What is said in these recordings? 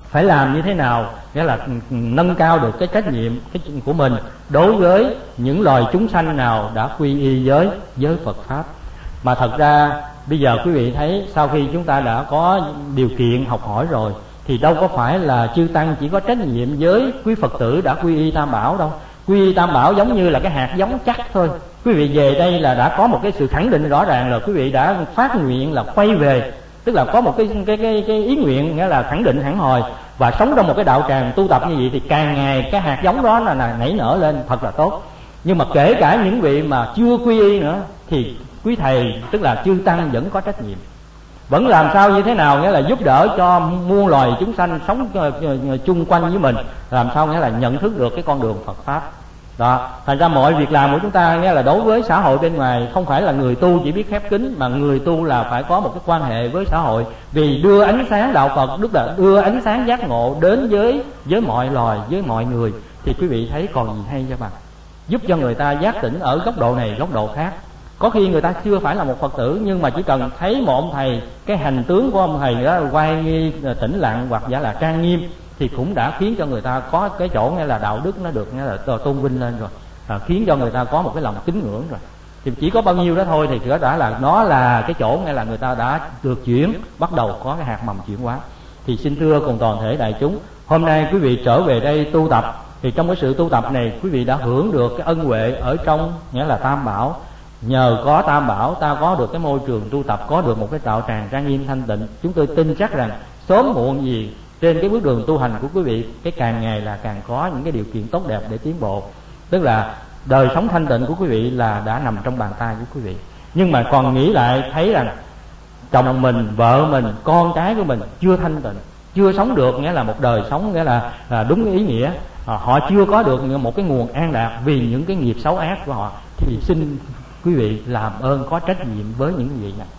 phải làm như thế nào, nghĩa là nâng cao được cái trách nhiệm của mình đối với những loài chúng sanh nào đã quy y với Phật Pháp. Mà thật ra bây giờ quý vị thấy, sau khi chúng ta đã có điều kiện học hỏi rồi thì đâu có phải là chư tăng chỉ có trách nhiệm với quý Phật tử đã quy y Tam Bảo đâu. Quy y Tam Bảo giống như là cái hạt giống chắc thôi. Quý vị về đây là đã có một cái sự khẳng định rõ ràng là quý vị đã phát nguyện là quay về, tức là có một cái ý nguyện, nghĩa là khẳng định hẳn hồi và sống trong một cái đạo tràng tu tập như vậy, thì càng ngày cái hạt giống đó là nảy nở lên thật là tốt. Nhưng mà kể cả những vị mà chưa quy y nữa thì quý thầy tức là chư tăng vẫn có trách nhiệm, vẫn làm sao như thế nào, nghĩa là giúp đỡ cho muôn loài chúng sanh sống chung quanh với mình, làm sao nghĩa là nhận thức được cái con đường Phật Pháp đó. Thành ra mọi việc làm của chúng ta nghĩa là đối với xã hội bên ngoài, không phải là người tu chỉ biết khép kín, mà người tu là phải có một cái quan hệ với xã hội, vì đưa ánh sáng đạo Phật, tức là đưa ánh sáng giác ngộ đến với mọi loài, với mọi người, thì quý vị thấy còn gì hay cho bằng, giúp cho người ta giác tỉnh ở góc độ này góc độ khác. Có khi người ta chưa phải là một Phật tử, nhưng mà chỉ cần thấy một ông thầy, cái hành tướng của ông thầy đó oai nghi tĩnh lặng hoặc giả là trang nghiêm, thì cũng đã khiến cho người ta có cái chỗ nghĩa là đạo đức nó được nghĩa là tôn vinh lên rồi, khiến cho người ta có một cái lòng kính ngưỡng rồi. Thì chỉ có bao nhiêu đó thôi thì đã là nó là cái chỗ nghĩa là người ta đã được chuyển, bắt đầu có cái hạt mầm chuyển hóa. Thì xin thưa cùng toàn thể đại chúng, hôm nay quý vị trở về đây tu tập, thì trong cái sự tu tập này quý vị đã hưởng được cái ân huệ ở trong nghĩa là Tam Bảo. Nhờ có Tam Bảo ta có được cái môi trường tu tập, có được một cái đạo tràng trang nghiêm thanh tịnh. Chúng tôi tin chắc rằng sớm muộn gì trên cái bước đường tu hành của quý vị, cái càng ngày là càng có những cái điều kiện tốt đẹp để tiến bộ. Tức là đời sống thanh tịnh của quý vị là đã nằm trong bàn tay của quý vị. Nhưng mà còn nghĩ lại thấy rằng chồng mình, vợ mình, con cái của mình chưa thanh tịnh, chưa sống được nghĩa là một đời sống nghĩa là đúng ý nghĩa, họ chưa có được một cái nguồn an lạc vì những cái nghiệp xấu ác của họ, thì xin quý vị làm ơn có trách nhiệm với những vị này.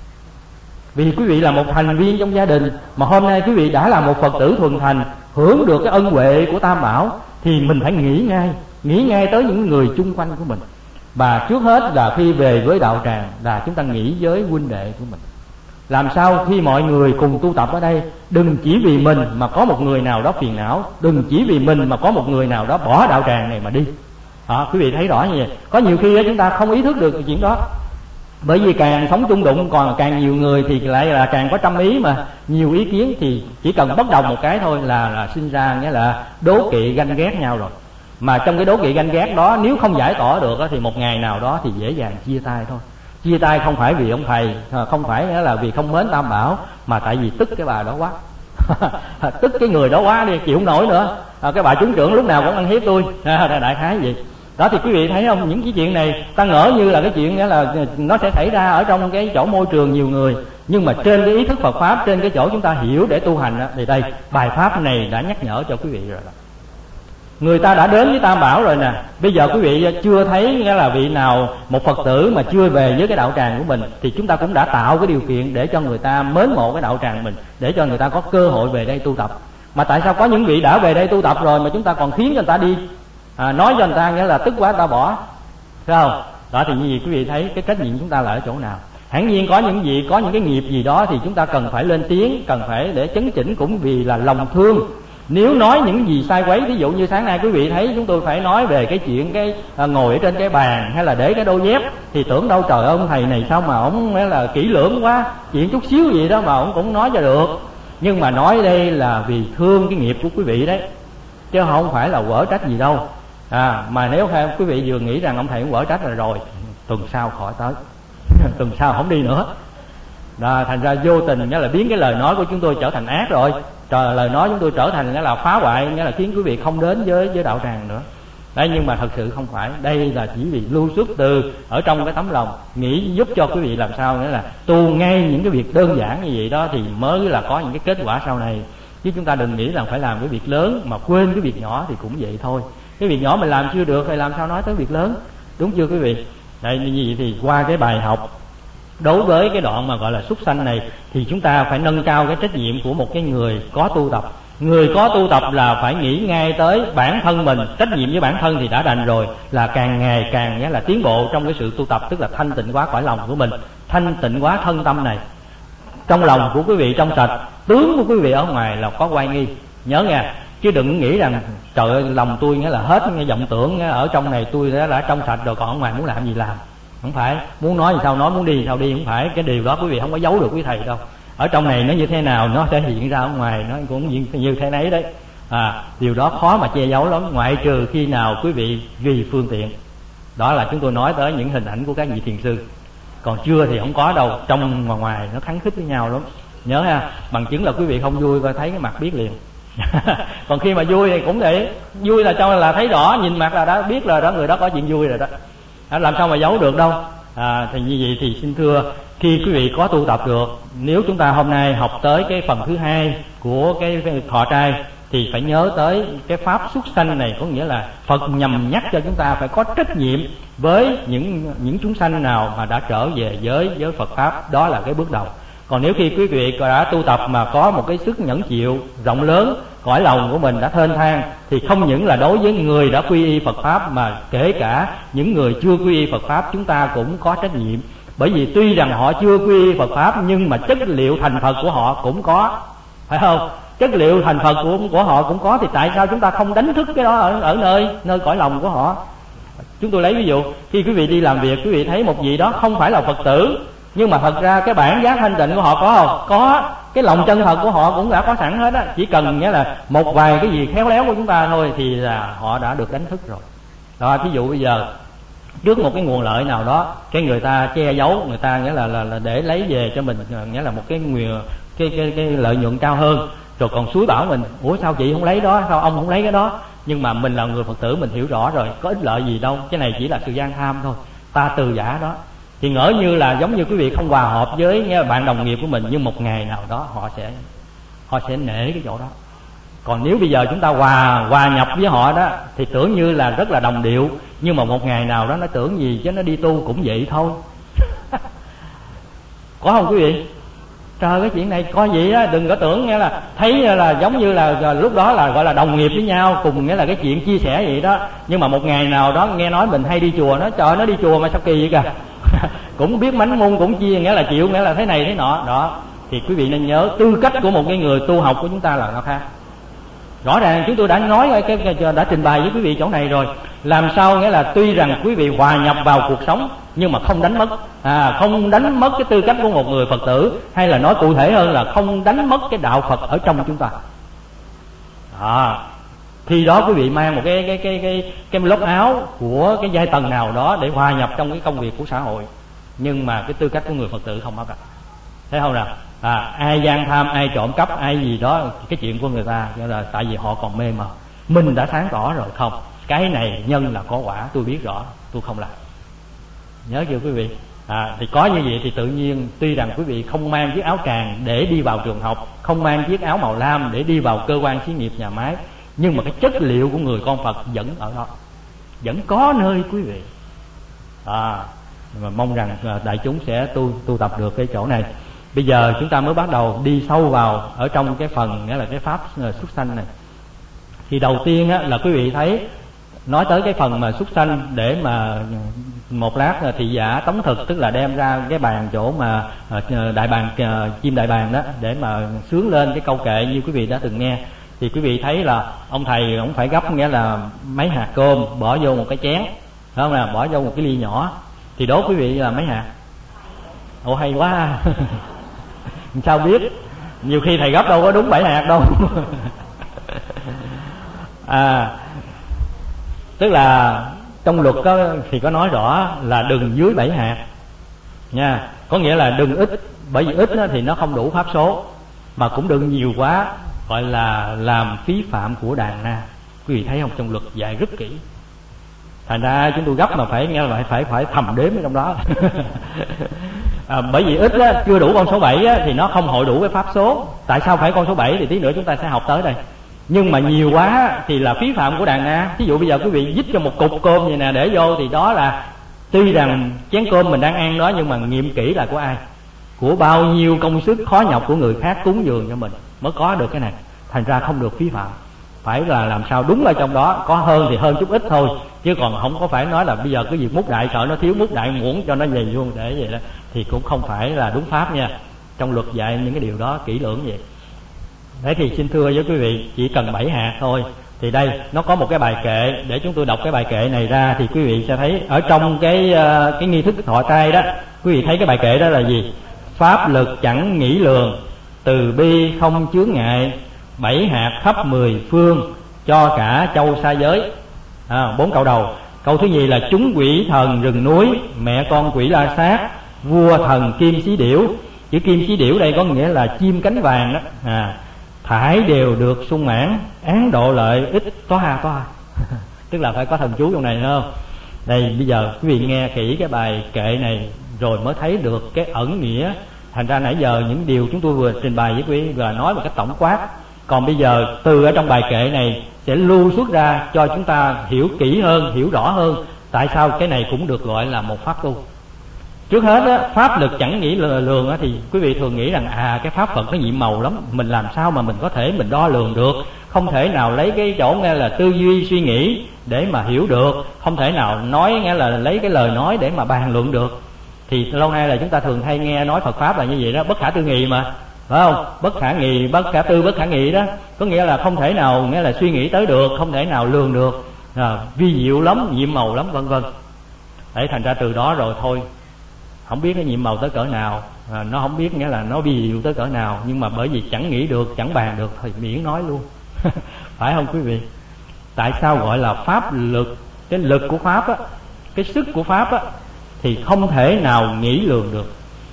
Vì quý vị là một thành viên trong gia đình, mà hôm nay quý vị đã là một Phật tử thuần thành, hưởng được cái ân huệ của Tam Bảo, thì mình phải nghĩ ngay tới những người chung quanh của mình. Và trước hết là khi về với đạo tràng là chúng ta nghĩ với huynh đệ của mình. Làm sao khi mọi người cùng tu tập ở đây, đừng chỉ vì mình mà có một người nào đó phiền não, đừng chỉ vì mình mà có một người nào đó bỏ đạo tràng này mà đi. Quý vị thấy rõ như vậy. Có nhiều khi chúng ta không ý thức được chuyện đó, bởi vì càng sống chung đụng còn càng nhiều người thì lại là càng có trăm ý, mà nhiều ý kiến thì chỉ cần bất đồng một cái thôi là sinh ra nghĩa là đố kỵ ganh ghét nhau rồi. Mà trong cái đố kỵ ganh ghét đó, nếu không giải tỏa được thì một ngày nào đó thì dễ dàng chia tay thôi. Chia tay không phải vì ông thầy, không phải là vì không mến Tam Bảo, mà tại vì tức cái bà đó quá. Tức cái người đó quá đi, chịu không nổi nữa. Cái bà chúng trưởng lúc nào cũng ăn hiếp tôi, đại khái vậy đó. Thì quý vị thấy không, những cái chuyện này ta ngỡ như là cái chuyện nghĩa là nó sẽ xảy ra ở trong cái chỗ môi trường nhiều người, nhưng mà trên cái ý thức Phật Pháp, trên cái chỗ chúng ta hiểu để tu hành đó, thì đây bài pháp này đã nhắc nhở cho quý vị rồi đó. Người ta đã đến với Tam Bảo rồi nè, bây giờ quý vị chưa thấy nghĩa là vị nào một Phật tử mà chưa về với cái đạo tràng của mình, thì chúng ta cũng đã tạo cái điều kiện để cho người ta mến mộ cái đạo tràng mình, để cho người ta có cơ hội về đây tu tập. Mà tại sao có những vị đã về đây tu tập rồi mà chúng ta còn khiến cho người ta đi, nói cho người ta nghĩa là tức quá người ta bỏ, phải không? Đó, thì như vậy quý vị thấy cái trách nhiệm chúng ta là ở chỗ nào. Hẳn nhiên có những vị có những cái nghiệp gì đó thì chúng ta cần phải lên tiếng, cần phải để chấn chỉnh, cũng vì là lòng thương. Nếu nói những gì sai quấy, ví dụ như sáng nay quý vị thấy chúng tôi phải nói về cái chuyện ngồi ở trên cái bàn hay là để cái đôi dép, thì tưởng đâu trời ơi ông thầy này sao mà ổng là kỹ lưỡng quá, chuyện chút xíu gì đó mà ổng cũng nói cho được. Nhưng mà nói đây là vì thương cái nghiệp của quý vị đấy, chứ không phải là quở trách gì đâu. Mà nếu quý vị vừa nghĩ rằng ông thầy cũng quở trách rồi, tuần sau khỏi tới, tuần sau không đi nữa. Thành ra vô tình nghĩa là biến cái lời nói của chúng tôi trở thành ác rồi. Lời nói chúng tôi trở thành nghĩa là phá hoại, nghĩa là khiến quý vị không đến với đạo tràng nữa. Đấy, nhưng mà thật sự không phải. Đây là chỉ vì lưu xuất từ ở trong cái tấm lòng, nghĩ giúp cho quý vị làm sao nghĩa là tu ngay những cái việc đơn giản như vậy đó, thì mới là có những cái kết quả sau này. Chứ chúng ta đừng nghĩ là phải làm cái việc lớn mà quên cái việc nhỏ, thì cũng vậy thôi. Cái việc nhỏ mình làm chưa được thì làm sao nói tới việc lớn, đúng chưa quý vị? Đây, như vậy thì qua cái bài học đối với cái đoạn mà gọi là súc sanh này, thì chúng ta phải nâng cao cái trách nhiệm của một cái người có tu tập. Người có tu tập là phải nghĩ ngay tới bản thân mình, trách nhiệm với bản thân thì đã đành rồi, là càng ngày càng nghĩa là tiến bộ trong cái sự tu tập, tức là thanh tịnh hóa cõi lòng của mình, thanh tịnh hóa thân tâm này. trong lòng của quý vị trong sạch, tướng của quý vị ở ngoài là có oai nghi. Nhớ nha, chứ đừng nghĩ rằng trời ơi lòng tôi nghĩa là hết cái vọng tưởng ở trong này tôi đã trong sạch rồi, còn ở ngoài muốn làm gì làm. Không phải, muốn nói gì sao nói, muốn đi gì sao đi. Không phải, cái điều đó quý vị không có giấu được quý thầy đâu. Ở trong này nó như thế nào nó sẽ hiện ra ở ngoài nó cũng như thế nấy đấy. Điều đó khó mà che giấu lắm, ngoại trừ khi nào quý vị ghi phương tiện. Đó là chúng tôi nói tới những hình ảnh của các vị thiền sư. Còn chưa thì không có đâu, trong và ngoài nó khắng khích với nhau lắm. Nhớ ha, bằng chứng là quý vị không vui và thấy cái mặt biết liền. Còn khi mà vui thì cũng vậy, vui là cho là thấy rõ, nhìn mặt là đã biết là đó, người đó có chuyện vui rồi đó. Làm sao mà giấu được đâu. Thì như vậy thì xin thưa, khi quý vị có tu tập được, nếu chúng ta hôm nay học tới cái phần thứ hai của cái thọ trai thì phải nhớ tới cái pháp xuất sanh này, có nghĩa là Phật nhằm nhắc cho chúng ta phải có trách nhiệm với những chúng sanh nào mà đã trở về với Phật pháp. Đó là cái bước đầu. Còn nếu khi quý vị đã tu tập mà có một cái sức nhẫn chịu rộng lớn, cõi lòng của mình đã thênh thang, thì không những là đối với người đã quy y Phật pháp, mà kể cả những người chưa quy y Phật pháp chúng ta cũng có trách nhiệm. Bởi vì tuy rằng họ chưa quy y Phật pháp nhưng mà chất liệu thành Phật của họ cũng có, phải không? Chất liệu thành Phật của họ cũng có, thì tại sao chúng ta không đánh thức cái đó ở nơi cõi lòng của họ? Chúng tôi lấy ví dụ, khi quý vị đi làm việc, quý vị thấy một vị đó không phải là Phật tử, nhưng mà thật ra cái bản giác thanh tịnh của họ có không? Có. Cái lòng chân thật của họ cũng đã có sẵn hết á. Chỉ cần nghĩa là một vài cái gì khéo léo của chúng ta thôi thì là họ đã được đánh thức rồi. Đó, ví dụ bây giờ trước một cái nguồn lợi nào đó, cái người ta che giấu, người ta nghĩa là để lấy về cho mình, nghĩa là một cái lợi nhuận cao hơn, rồi còn xúi bảo mình, ủa sao chị không lấy đó, sao ông không lấy cái đó? Nhưng mà mình là người Phật tử, mình hiểu rõ rồi, có ích lợi gì đâu, cái này chỉ là sự gian tham thôi, ta từ giả đó. Thì ngỡ như là giống như quý vị không hòa hợp với bạn đồng nghiệp của mình, nhưng một ngày nào đó họ sẽ nể cái chỗ đó. Còn nếu bây giờ chúng ta hòa nhập với họ đó thì tưởng như là rất là đồng điệu, nhưng mà một ngày nào đó nó tưởng gì chứ nó đi tu cũng vậy thôi. Có không quý vị? Trời, cái chuyện này coi vậy á, đừng có tưởng nghĩa là thấy là giống như là lúc đó là gọi là đồng nghiệp với nhau, cùng nghĩa là cái chuyện chia sẻ vậy đó. Nhưng mà một ngày nào đó nghe nói mình hay đi chùa, nó trời, nó đi chùa mà sao kỳ vậy kìa. Cũng biết mánh môn, cũng chia, nghĩa là chịu, nghĩa là thế này thế nọ đó. Thì quý vị nên nhớ, tư cách của một cái người tu học của chúng ta là nó khác. Rõ ràng chúng tôi đã nói đã trình bày với quý vị chỗ này rồi. Làm sao nghĩa là tuy rằng quý vị hòa nhập vào cuộc sống nhưng mà không đánh mất không đánh mất cái tư cách của một người Phật tử, hay là nói cụ thể hơn là không đánh mất cái đạo Phật ở trong chúng ta. Khi đó quý vị mang một cái lót áo của cái giai tầng nào đó để hòa nhập trong cái công việc của xã hội, nhưng mà cái tư cách của người Phật tử không mất. Thấy không nào? Ai gian tham, ai trộm cắp, ai gì đó, cái chuyện của người ta là tại vì họ còn mê mờ. Mình đã sáng tỏ rồi, không, cái này nhân là có quả, tôi biết rõ, tôi không làm. Nhớ chưa quý vị? Thì có như vậy thì tự nhiên, tuy rằng quý vị không mang chiếc áo tràng để đi vào trường học, không mang chiếc áo màu lam để đi vào cơ quan xí nghiệp nhà máy, nhưng mà cái chất liệu của người con Phật vẫn ở đó, vẫn có nơi quý vị. Mà mong rằng đại chúng sẽ tu tập được cái chỗ này. Bây giờ chúng ta mới bắt đầu đi sâu vào ở trong cái phần nghĩa là cái pháp xuất sanh này. Thì đầu tiên á, là quý vị thấy nói tới cái phần mà xuất sanh, để mà một lát thị giả tống thực, tức là đem ra cái bàn chỗ mà đại bàng, chim đại bàng đó, để mà sướng lên cái câu kệ như quý vị đã từng nghe. Thì quý vị thấy là ông thầy ông phải gấp nghĩa là mấy hạt cơm bỏ vô một cái chén, phải không nào, bỏ vô một cái ly nhỏ. Thì đố quý vị là mấy hạt? Ồ, hay quá. Sao biết? Nhiều khi thầy gấp đâu có đúng 7 hạt đâu. Tức là trong luật thì có nói rõ là đừng dưới 7 hạt nha. Có nghĩa là đừng ít, bởi vì ít thì nó không đủ pháp số, mà cũng đừng nhiều quá, gọi là làm phí phạm của đàn na. Quý vị thấy không, trong luật dạy rất kỹ. Thành ra chúng tôi gấp mà phải nghe là phải thầm đếm ở trong đó. Bởi vì ít á, chưa đủ con số 7 á, thì nó không hội đủ cái pháp số. Tại sao phải con số 7 thì tí nữa chúng ta sẽ học tới đây. Nhưng mà nhiều quá thì là phí phạm của đàn na. Ví dụ bây giờ quý vị dít cho một cục cơm vậy nè để vô, thì đó là tuy rằng chén cơm mình đang ăn đó, nhưng mà nghiệm kỹ là của ai, của bao nhiêu công sức khó nhọc của người khác cúng dường cho mình mới có được cái này. Thành ra không được phí phạm, phải là làm sao đúng ở trong đó, có hơn thì hơn chút ít thôi, chứ còn không có phải nói là bây giờ cái việc múc đại sợ nó thiếu múc đại muỗng cho nó về luôn để vậy đó, thì cũng không phải là đúng pháp nha. Trong luật dạy những cái điều đó kỹ lưỡng vậy. Thế thì xin thưa với quý vị, chỉ cần 7 hạt thôi. Thì đây nó có một cái bài kệ, để chúng tôi đọc cái bài kệ này ra thì quý vị sẽ thấy ở trong cái nghi thức thọ trai đó, quý vị thấy cái bài kệ đó là gì? Pháp lực chẳng nghĩ lường, từ bi không chướng ngại, 7 hạt khắp 10 phương, cho cả châu xa giới. 4 câu đầu. Câu thứ nhì là chúng quỷ thần rừng núi, mẹ con quỷ la sát, vua thần kim xí điểu. Chữ kim xí điểu đây có nghĩa là chim cánh vàng đó. Thải đều được sung mãn, án độ lợi ít toa. Tức là phải có thần chú trong này, đúng không? Đây bây giờ quý vị nghe kỹ cái bài kệ này rồi mới thấy được cái ẩn nghĩa. Thành ra nãy giờ những điều chúng tôi vừa trình bày với quý vị và nói một cái tổng quát. Còn bây giờ từ ở trong bài kệ này sẽ lưu xuất ra cho chúng ta hiểu kỹ hơn, hiểu rõ hơn tại sao cái này cũng được gọi là một pháp tu. Trước hết á, pháp lực chẳng nghĩ lường á, thì quý vị thường nghĩ rằng cái pháp Phật nó nhiệm màu lắm, mình làm sao mà mình có thể mình đo lường được, không thể nào lấy cái chỗ nghe là tư duy suy nghĩ để mà hiểu được, không thể nào nói nghe là lấy cái lời nói để mà bàn luận được. Thì lâu nay là chúng ta thường hay nghe nói Phật pháp là như vậy đó, bất khả tư nghị mà, phải không? Bất khả nghị, bất khả tư, bất khả nghị đó, có nghĩa là không thể nào nghĩa là suy nghĩ tới được, không thể nào lường được, vi diệu lắm, nhiệm màu lắm, vân vân. Đấy, thành ra từ đó rồi thôi, không biết cái nhiệm màu tới cỡ nào, nó không biết nghĩa là nó vi diệu tới cỡ nào, nhưng mà bởi vì chẳng nghĩ được, chẳng bàn được thì miễn nói luôn. Phải không quý vị? Tại sao gọi là pháp lực? Cái lực của pháp á, cái sức của pháp á, thì không thể nào nghĩ lường được.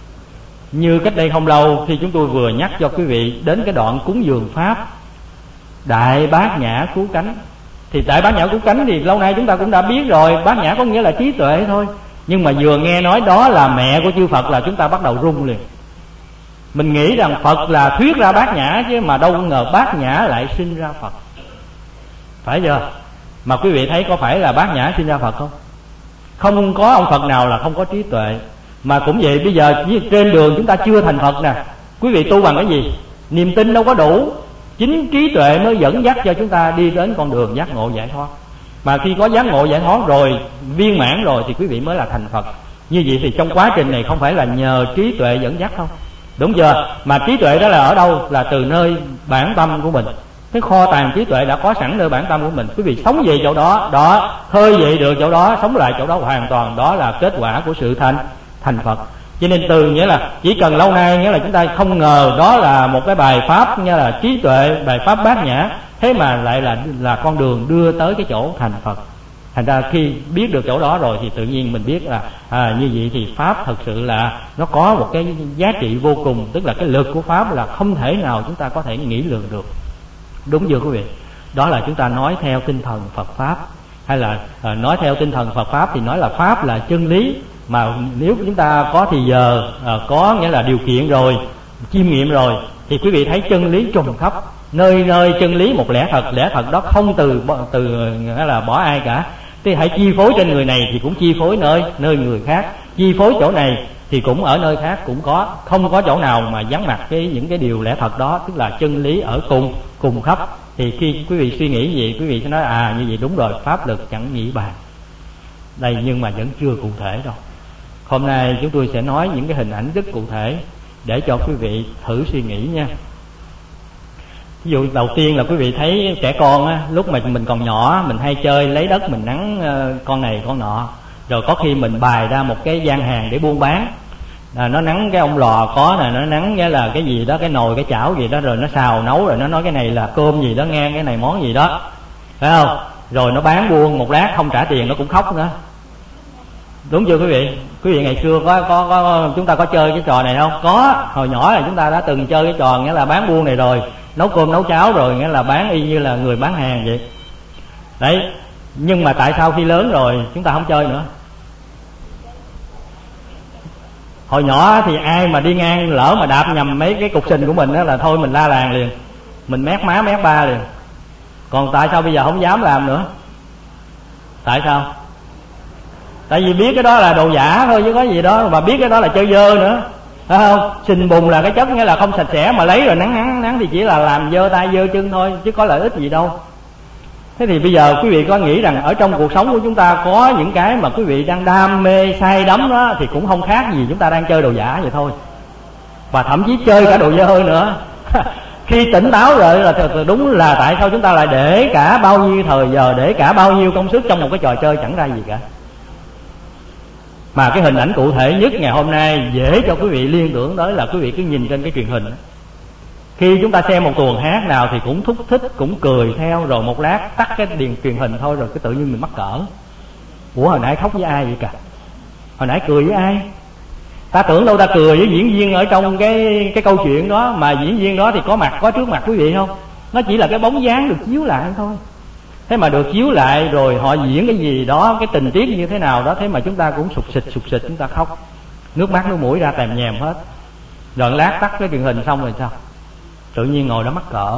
Như cách đây không lâu khi chúng tôi vừa nhắc cho quý vị đến cái đoạn cúng dường pháp Đại Bát Nhã Cứu Cánh. Thì Đại Bát Nhã Cứu Cánh thì lâu nay chúng ta cũng đã biết rồi, Bát Nhã có nghĩa là trí tuệ thôi. Nhưng mà vừa nghe nói đó là mẹ của chư Phật là chúng ta bắt đầu rung liền. Mình nghĩ rằng Phật là thuyết ra Bát Nhã, chứ mà đâu ngờ Bát Nhã lại sinh ra Phật. Phải chưa? Mà quý vị thấy có phải là Bát Nhã sinh ra Phật không? Không có ông Phật nào là không có trí tuệ. Mà cũng vậy, bây giờ trên đường chúng ta chưa thành Phật nè, quý vị tu bằng cái gì? Niềm tin đâu có đủ. Chính trí tuệ mới dẫn dắt cho chúng ta đi đến con đường giác ngộ giải thoát. Mà khi có giác ngộ giải thoát rồi, viên mãn rồi thì quý vị mới là thành Phật. Như vậy thì trong quá trình này không phải là nhờ trí tuệ dẫn dắt không? Đúng chưa? Mà trí tuệ đó là ở đâu? Là từ nơi bản tâm của mình. Cái kho tàng trí tuệ đã có sẵn nơi bản tâm của mình. Quý vị sống về chỗ đó, khơi dậy được chỗ đó, sống lại chỗ đó hoàn toàn, đó là kết quả của sự thành Phật. Cho nên từ nghĩa là chỉ cần lâu nay nghĩa là chúng ta không ngờ đó là một cái bài pháp như là trí tuệ, bài pháp Bát Nhã, thế mà lại là con đường đưa tới cái chỗ thành Phật. Thành ra khi biết được chỗ đó rồi thì tự nhiên mình biết là như vậy thì pháp thật sự là nó có một cái giá trị vô cùng, tức là cái lực của pháp là không thể nào chúng ta có thể nghĩ lường được. Đúng chưa quý vị? Đó là chúng ta nói theo tinh thần Phật pháp, hay là nói theo tinh thần Phật pháp thì nói là pháp là chân lý. Mà nếu chúng ta có thì giờ có nghĩa là điều kiện rồi, chiêm nghiệm rồi, thì quý vị thấy chân lý trùng khắp, nơi nơi chân lý một lẽ thật đó không từ nghĩa là bỏ ai cả. Thì hãy chi phối trên người này thì cũng chi phối nơi người khác, chi phối chỗ này thì cũng ở nơi khác cũng có, không có chỗ nào mà vắng mặt những cái điều lẽ thật đó, tức là chân lý ở cùng khắp. Thì khi quý vị suy nghĩ gì, quý vị sẽ nói như vậy đúng rồi, pháp lực chẳng nghĩ bàn. Đây nhưng mà vẫn chưa cụ thể đâu. Hôm nay chúng tôi sẽ nói những cái hình ảnh rất cụ thể để cho quý vị thử suy nghĩ nha. Ví dụ đầu tiên là quý vị thấy trẻ con á, lúc mà mình còn nhỏ mình hay chơi lấy đất mình nắn con này con nọ, rồi có khi mình bày ra một cái gian hàng để buôn bán. Nó nắn cái ông lò có nè, nó nắn cái là cái gì đó, cái nồi cái chảo gì đó, rồi nó xào nấu, rồi nó nói cái này là cơm gì đó nghe, cái này món gì đó, phải không? Rồi nó bán buôn một lát không trả tiền nó cũng khóc nữa. Đúng chưa quý vị? Quý vị ngày xưa có chúng ta có chơi cái trò này không? Có, hồi nhỏ là chúng ta đã từng chơi cái trò nghĩa là bán buôn này rồi, nấu cơm nấu cháo rồi, nghĩa là bán y như là người bán hàng vậy. Đấy, nhưng mà tại sao khi lớn rồi chúng ta không chơi nữa? Hồi nhỏ thì ai mà đi ngang lỡ mà đạp nhầm mấy cái cục sình của mình đó là thôi mình la làng liền, mình mét má mét ba liền. Còn tại sao bây giờ không dám làm nữa? Tại sao? Tại vì biết cái đó là đồ giả thôi chứ có gì đó, mà biết cái đó là chơi dơ nữa, phải không? Sình bùn là cái chất nghĩa là không sạch sẽ, mà lấy rồi nắng thì chỉ là làm dơ tay dơ chân thôi chứ có lợi ích gì đâu. Thế thì bây giờ quý vị có nghĩ rằng ở trong cuộc sống của chúng ta có những cái mà quý vị đang đam mê say đắm đó thì cũng không khác gì chúng ta đang chơi đồ giả vậy thôi. và thậm chí chơi cả đồ dơ nữa. Khi tỉnh táo rồi là đúng là tại sao chúng ta lại để cả bao nhiêu thời giờ, để cả bao nhiêu công sức trong một cái trò chơi chẳng ra gì cả. Mà cái hình ảnh cụ thể nhất ngày hôm nay dễ cho quý vị liên tưởng tới là quý vị cứ nhìn trên cái truyền hình. Khi chúng ta xem một tuồng hát nào thì cũng thúc thích, cũng cười theo, rồi một lát tắt cái truyền hình thôi rồi cái tự nhiên mình mắc cỡ. Ủa hồi nãy khóc với ai vậy cả? Hồi nãy cười với ai? Ta tưởng đâu ta cười với diễn viên ở trong cái câu chuyện đó, mà diễn viên đó thì có trước mặt quý vị không? Nó chỉ là cái bóng dáng được chiếu lại thôi. Thế mà được chiếu lại rồi họ diễn cái gì đó, cái tình tiết như thế nào đó, thế mà chúng ta cũng sụt sịt chúng ta khóc, nước mắt nước mũi ra tèm nhèm hết. Rồi lát tắt cái truyền hình xong rồi sao? Tự nhiên ngồi đó mắc cỡ.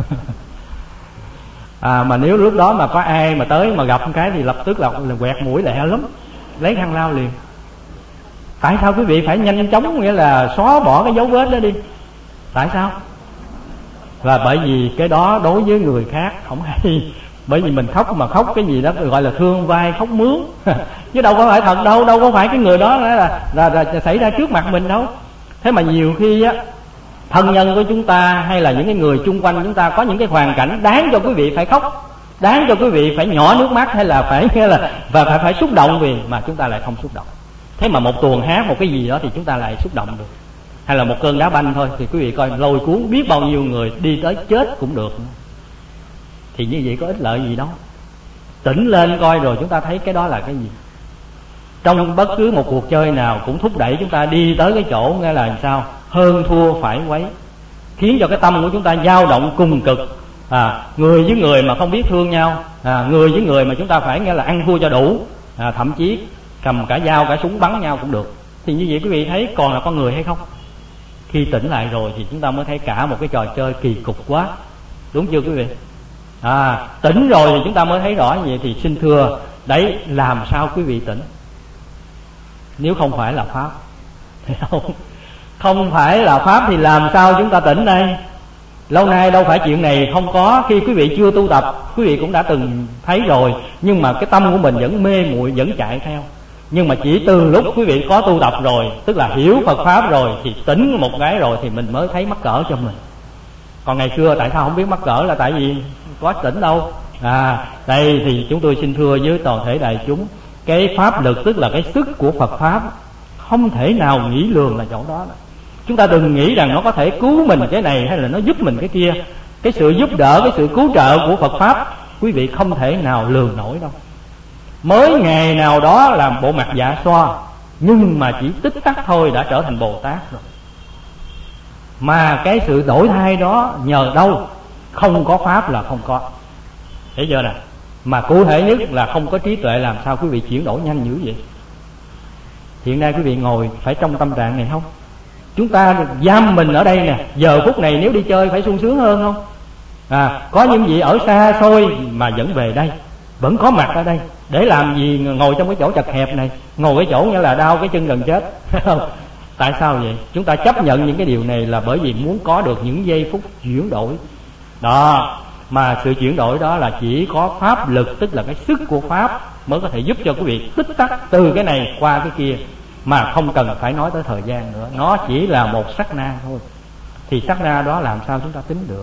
Mà nếu lúc đó mà có ai mà tới mà gặp một cái thì lập tức là quẹt mũi lẹ lắm, lấy khăn lau liền. Tại sao quý vị phải nhanh chóng, nghĩa là xóa bỏ cái dấu vết đó đi? Tại sao? Và bởi vì cái đó đối với người khác không hay. Bởi vì mình khóc mà khóc cái gì đó gọi là thương vai khóc mướn. Chứ đâu có phải thật đâu, đâu có phải cái người đó là xảy ra trước mặt mình đâu. Thế mà nhiều khi á, thân nhân của chúng ta hay là những cái người chung quanh chúng ta có những cái hoàn cảnh đáng cho quý vị phải khóc, đáng cho quý vị phải nhỏ nước mắt, hay là phải xúc động, vì mà chúng ta lại không xúc động. Thế mà một tuồng hát, một cái gì đó thì chúng ta lại xúc động được. Hay là một cơn đá banh thôi thì quý vị coi lôi cuốn biết bao nhiêu người đi tới chết cũng được. Thì như vậy có ích lợi gì đâu. Tỉnh lên coi rồi chúng ta thấy cái đó là cái gì. Trong bất cứ một cuộc chơi nào cũng thúc đẩy chúng ta đi tới cái chỗ nghe là sao? Hơn thua phải quấy, khiến cho cái tâm của chúng ta dao động cùng cực. Người với người mà không biết thương nhau, người với người mà chúng ta phải nghe là ăn thua cho đủ, thậm chí cầm cả dao cả súng bắn nhau cũng được. Thì như vậy quý vị thấy còn là con người hay không? Khi tỉnh lại rồi thì chúng ta mới thấy cả một cái trò chơi kỳ cục quá. Đúng chưa quý vị? Tỉnh rồi thì chúng ta mới thấy rõ như vậy. Thì xin thưa, đấy làm sao quý vị tỉnh? Nếu không phải là Pháp thì không phải là Pháp thì làm sao chúng ta tỉnh đây? Lâu nay đâu phải chuyện này không có. Khi quý vị chưa tu tập, quý vị cũng đã từng thấy rồi. Nhưng mà cái tâm của mình vẫn mê muội, vẫn chạy theo. Nhưng mà chỉ từ lúc quý vị có tu tập rồi, tức là hiểu Phật Pháp rồi, thì tỉnh một cái rồi thì mình mới thấy mắc cỡ cho mình. Còn ngày xưa tại sao không biết mắc cỡ? Là tại vì có tỉnh đâu. Đây thì chúng tôi xin thưa với toàn thể đại chúng, cái pháp lực tức là cái sức của Phật Pháp không thể nào nghĩ lường là chỗ đó. Chúng ta đừng nghĩ rằng nó có thể cứu mình cái này hay là nó giúp mình cái kia. Cái sự giúp đỡ, cái sự cứu trợ của Phật Pháp quý vị không thể nào lường nổi đâu. Mới ngày nào đó làm bộ mặt dạ xoa, nhưng mà chỉ tích tắc thôi đã trở thành Bồ Tát rồi. Mà cái sự đổi thay đó nhờ đâu? Không có Pháp là không có. Thấy chưa nè? Mà cụ thể nhất là không có trí tuệ, làm sao quý vị chuyển đổi nhanh dữ vậy? Hiện nay quý vị ngồi phải trong tâm trạng này không? Chúng ta giam mình ở đây nè, giờ phút này nếu đi chơi phải sung sướng hơn không? Có những vị ở xa xôi mà vẫn về đây, vẫn có mặt ở đây. Để làm gì ngồi trong cái chỗ chật hẹp này? Ngồi cái chỗ nghĩa là đau cái chân gần chết. Tại sao vậy? Chúng ta chấp nhận những cái điều này là bởi vì muốn có được những giây phút chuyển đổi đó. Mà sự chuyển đổi đó là chỉ có pháp lực, tức là cái sức của Pháp mới có thể giúp cho quý vị tích tắc từ cái này qua cái kia, mà không cần phải nói tới thời gian nữa. Nó chỉ là một sát na thôi. Thì sát na đó làm sao chúng ta tính được?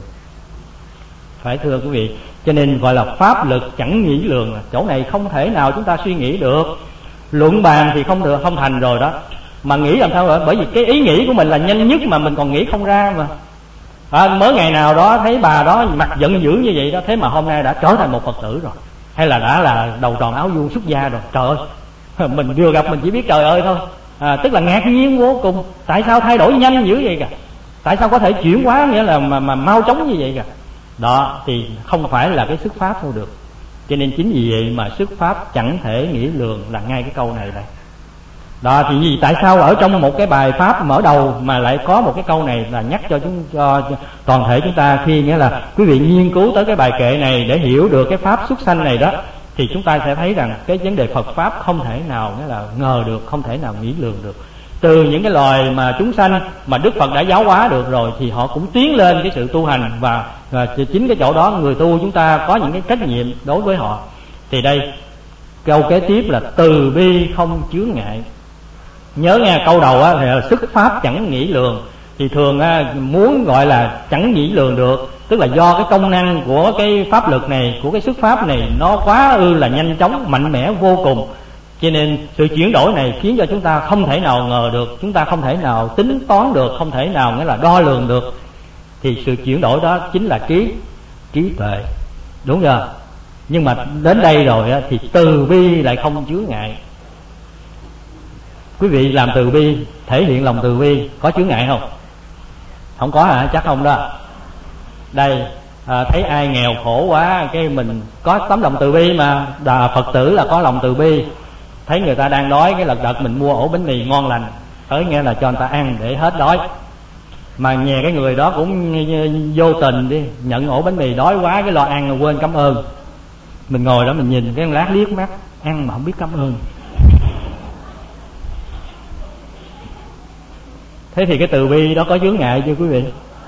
Phải thưa quý vị, cho nên gọi là pháp lực chẳng nghĩ lường. Chỗ này không thể nào chúng ta suy nghĩ được. Luận bàn thì không được, không thành rồi đó. Mà nghĩ làm sao rồi? Bởi vì cái ý nghĩ của mình là nhanh nhất mà mình còn nghĩ không ra mà. Mới ngày nào đó thấy bà đó mặt giận dữ như vậy đó, thế mà hôm nay đã trở thành một Phật tử rồi, hay là đã là đầu tròn áo vuông xuất gia rồi. Trời ơi, mình vừa gặp mình chỉ biết trời ơi thôi. Tức là ngạc nhiên vô cùng. Tại sao thay đổi nhanh dữ vậy kìa? Tại sao có thể chuyển hóa nghĩa là mà mau chóng như vậy kìa? Đó thì không phải là cái sức Pháp thôi được. Cho nên chính vì vậy mà sức Pháp chẳng thể nghĩ lường là ngay cái câu này đây. Đó thì vì tại sao ở trong một cái bài Pháp mở đầu mà lại có một cái câu này là nhắc cho toàn thể chúng ta, khi nghĩa là quý vị nghiên cứu tới cái bài kệ này để hiểu được cái Pháp xuất sanh này đó, thì chúng ta sẽ thấy rằng cái vấn đề Phật Pháp không thể nào nghĩa là ngờ được, không thể nào nghĩ lường được. Từ những cái loài mà chúng sanh mà Đức Phật đã giáo hóa được rồi thì họ cũng tiến lên cái sự tu hành, và chính cái chỗ đó người tu chúng ta có những cái trách nhiệm đối với họ. Thì đây câu kế tiếp là từ bi không chướng ngại. Nhớ nghe câu đầu á, thì là sức Pháp chẳng nghĩ lường. thì thường muốn gọi là chẳng nghĩ lường được, tức là do cái công năng của cái pháp lực này, của cái sức pháp này nó quá ư là nhanh chóng, mạnh mẽ vô cùng, cho nên sự chuyển đổi này khiến cho chúng ta không thể nào ngờ được, chúng ta không thể nào tính toán được, không thể nào nghĩa là đo lường được. Thì sự chuyển đổi đó chính là trí tuệ, đúng chưa? Nhưng mà đến đây rồi thì từ bi lại không chướng ngại. Quý vị làm từ bi, thể hiện lòng từ bi, có chướng ngại không? Không có hả? Chắc không đó. Đây thấy ai nghèo khổ quá, cái mình có tấm lòng từ bi mà. Phật tử là có lòng từ bi. Thấy người ta đang đói, cái lật đật mình mua ổ bánh mì ngon lành tới, nghe là cho người ta ăn để hết đói. Mà nhè cái người đó cũng vô tình đi, nhận ổ bánh mì đói quá, cái lo ăn rồi quên cảm ơn. Mình ngồi đó mình nhìn cái lát liếc mắt, ăn mà không biết cảm ơn. Thế thì cái từ bi đó có chướng ngại chưa quý vị?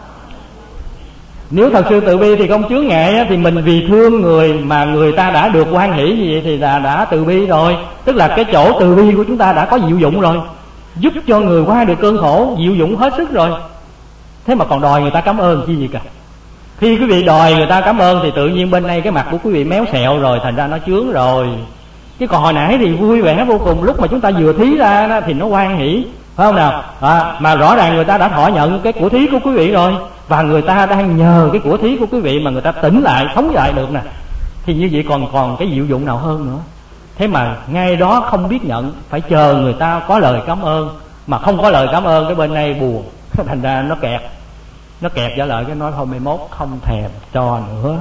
Nếu thật sự từ bi thì không chướng ngại, thì mình vì thương người mà người ta đã được hoan hỷ như vậy thì đã từ bi rồi. Tức là cái chỗ từ bi của chúng ta đã có diệu dụng rồi, giúp cho người qua được cơn khổ, diệu dụng hết sức rồi. Thế mà còn đòi người ta cảm ơn chi gì cả. Khi quý vị đòi người ta cảm ơn thì tự nhiên bên đây cái mặt của quý vị méo xẹo rồi, thành ra nó chướng rồi. Chứ còn hồi nãy thì vui vẻ vô cùng, lúc mà chúng ta vừa thí ra đó, thì nó hoan hỷ, phải không nào? Mà rõ ràng người ta đã thọ nhận cái của thí của quý vị rồi, và người ta đang nhờ cái của thí của quý vị mà người ta tỉnh lại, sống lại được nè. Thì như vậy còn cái diệu dụng nào hơn nữa. Thế mà ngay đó không biết nhận, phải chờ người ta có lời cảm ơn. Mà không có lời cảm ơn, cái bên này buồn, thành ra nó kẹt trở lại, cái nói thôi mai mốt không thèm cho nữa.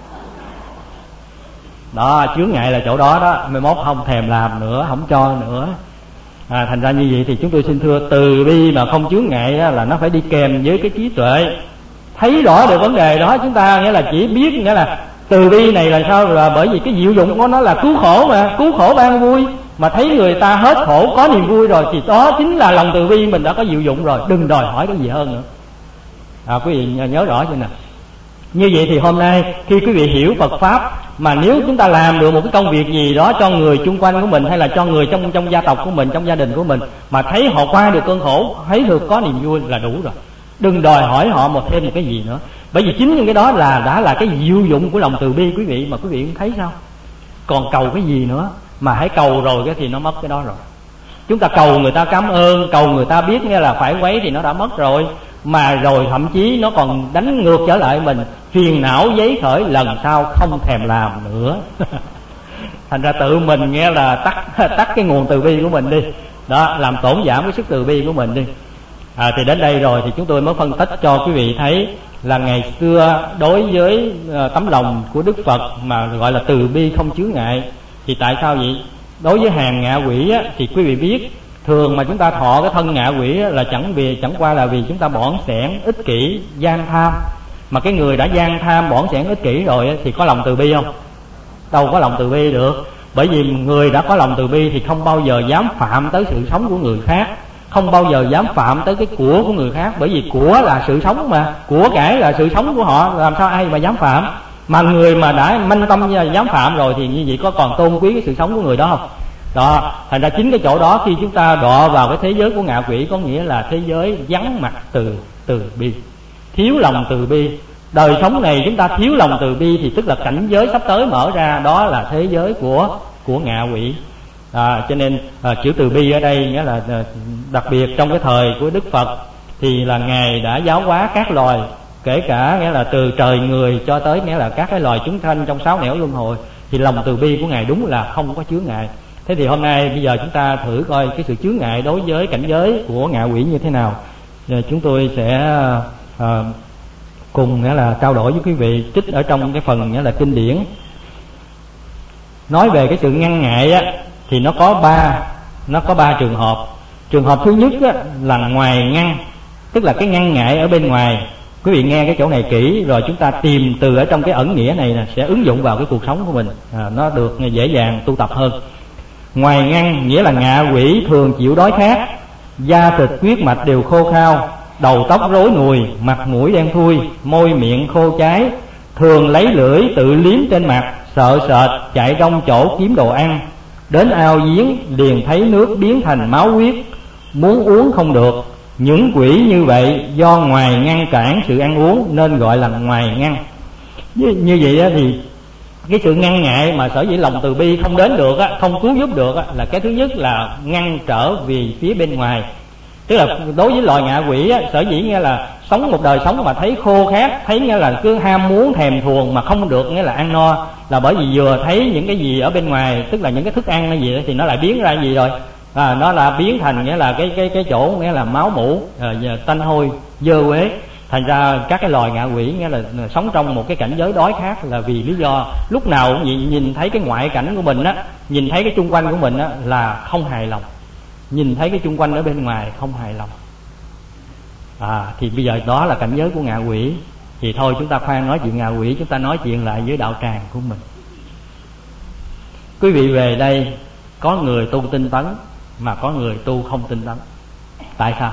Đó, chướng ngại là chỗ đó đó, mai mốt không thèm làm nữa, không cho nữa. Thành ra như vậy thì chúng tôi xin thưa, từ bi mà không chướng ngại đó, là nó phải đi kèm với cái trí tuệ. Thấy rõ được vấn đề đó, chúng ta nghĩa là chỉ biết nghĩa là từ bi này là sao, là bởi vì cái diệu dụng của nó là cứu khổ mà, cứu khổ ban vui. Mà thấy người ta hết khổ có niềm vui rồi thì đó chính là lòng từ bi mình đã có diệu dụng rồi, đừng đòi hỏi cái gì hơn nữa. Quý vị nhớ rõ chưa nè. Như vậy thì hôm nay khi quý vị hiểu Phật Pháp, mà nếu chúng ta làm được một cái công việc gì đó cho người chung quanh của mình, hay là cho người trong gia tộc của mình, trong gia đình của mình, mà thấy họ qua được cơn khổ, thấy được có niềm vui là đủ rồi. Đừng đòi hỏi họ thêm một cái gì nữa. Bởi vì chính những cái đó đã là cái diệu dụng của lòng từ bi quý vị, mà quý vị cũng thấy sao. Còn cầu cái gì nữa, mà hãy cầu rồi cái thì nó mất cái đó rồi. Chúng ta cầu người ta cảm ơn, cầu người ta biết nghe là phải quấy thì nó đã mất rồi. Mà rồi thậm chí nó còn đánh ngược trở lại mình, phiền não giấy khởi, lần sau không thèm làm nữa. Thành ra tự mình nghe là tắt cái nguồn từ bi của mình đi. Đó, làm tổn giảm cái sức từ bi của mình đi. Thì đến đây rồi thì chúng tôi mới phân tích cho quý vị thấy là ngày xưa đối với tấm lòng của Đức Phật mà gọi là từ bi không chướng ngại. Thì tại sao vậy? Đối với hàng ngạ quỷ thì quý vị biết, thường mà chúng ta thọ cái thân ngạ quỷ là chẳng qua là vì chúng ta bỏn sẻn, ích kỷ, gian tham. Mà cái người đã gian tham, bỏn sẻn, ích kỷ rồi thì có lòng từ bi không? Đâu có lòng từ bi được. Bởi vì người đã có lòng từ bi thì không bao giờ dám phạm tới sự sống của người khác, không bao giờ dám phạm tới cái của người khác. Bởi vì của là sự sống mà, của cải là sự sống của họ, làm sao ai mà dám phạm. Mà người mà đã manh tâm dám phạm rồi thì như vậy có còn tôn quý cái sự sống của người đó không? Đó, thành ra chính cái chỗ đó khi chúng ta đọa vào cái thế giới của ngạ quỷ, có nghĩa là thế giới vắng mặt từ bi, thiếu lòng từ bi. Đời sống này chúng ta thiếu lòng từ bi thì tức là cảnh giới sắp tới mở ra, đó là thế giới của ngạ quỷ. Cho nên chữ từ bi ở đây nghĩa là đặc biệt trong cái thời của Đức Phật thì là Ngài đã giáo hóa các loài, kể cả nghĩa là từ trời người cho tới nghĩa là các cái loài chúng sanh trong sáu nẻo luân hồi, thì lòng từ bi của Ngài đúng là không có chướng ngại. Thế thì hôm nay bây giờ chúng ta thử coi cái sự chướng ngại đối với cảnh giới của ngạ quỷ như thế nào. Rồi chúng tôi sẽ cùng nghĩa là trao đổi với quý vị trích ở trong cái phần nghĩa là kinh điển. Nói về cái sự ngăn ngại thì nó có ba trường hợp. Trường hợp thứ nhất là ngoài ngăn, tức là cái ngăn ngại ở bên ngoài. Quý vị nghe cái chỗ này kỹ rồi chúng ta tìm từ ở trong cái ẩn nghĩa này nè, sẽ ứng dụng vào cái cuộc sống của mình, nó được dễ dàng tu tập hơn. Ngoài ngăn nghĩa là ngạ quỷ thường chịu đói khát, da thịt huyết mạch đều khô khao, đầu tóc rối nùi, mặt mũi đen thui, môi miệng khô cháy, thường lấy lưỡi tự liếm trên mặt, sợ sệt chạy trong chỗ kiếm đồ ăn, đến ao giếng liền thấy nước biến thành máu huyết, muốn uống không được, Những quỷ như vậy do ngoài ngăn cản sự ăn uống nên gọi là ngoài ngăn. Như vậy á, thì cái sự ngăn ngại mà sở dĩ lòng từ bi không đến được á, không cứu giúp được á, là cái thứ nhất là ngăn trở vì phía bên ngoài. Tức là đối với loài ngạ quỷ á, sở dĩ nghĩa là sống một đời sống mà thấy khô khát, thấy nghĩa là cứ ham muốn thèm thuồng mà không được nghĩa là ăn no, là bởi vì vừa thấy những cái gì ở bên ngoài, tức là những cái thức ăn hay gì đó, thì nó lại biến ra gì rồi, nó là biến thành nghĩa là cái chỗ nghĩa là máu mủ, tanh hôi dơ uế. Thành ra các cái loài ngạ quỷ nghĩa là sống trong một cái cảnh giới đói khát, là vì lý do lúc nào cũng nhìn thấy cái ngoại cảnh của mình á, nhìn thấy cái chung quanh của mình á là không hài lòng, nhìn thấy cái chung quanh ở bên ngoài không hài lòng. Thì bây giờ đó là cảnh giới của ngạ quỷ. Thì thôi chúng ta khoan nói chuyện ngạ quỷ, chúng ta nói chuyện lại với đạo tràng của mình. Quý vị về đây có người tu tinh tấn mà có người tu không tinh tấn. Tại sao?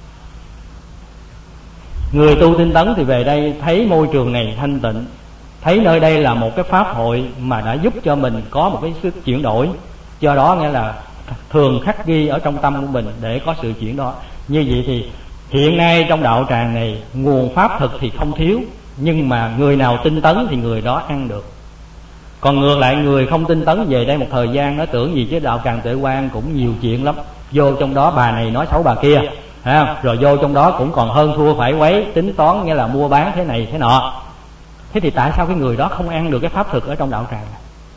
Người tu tinh tấn thì về đây thấy môi trường này thanh tịnh, thấy nơi đây là một cái pháp hội mà đã giúp cho mình có một cái sức chuyển đổi, do đó nghĩa là thường khắc ghi ở trong tâm của mình để có sự chuyển đổi. Như vậy thì hiện nay trong đạo tràng này nguồn pháp thực thì không thiếu, nhưng mà người nào tinh tấn thì người đó ăn được. Còn ngược lại người không tinh tấn về đây một thời gian nó tưởng gì chứ đạo tràng Tuệ Quang cũng nhiều chuyện lắm, vô trong đó bà này nói xấu bà kia, rồi vô trong đó cũng còn hơn thua phải quấy, tính toán nghĩa là mua bán thế này thế nọ. Thế thì tại sao cái người đó không ăn được cái pháp thực ở trong đạo tràng này?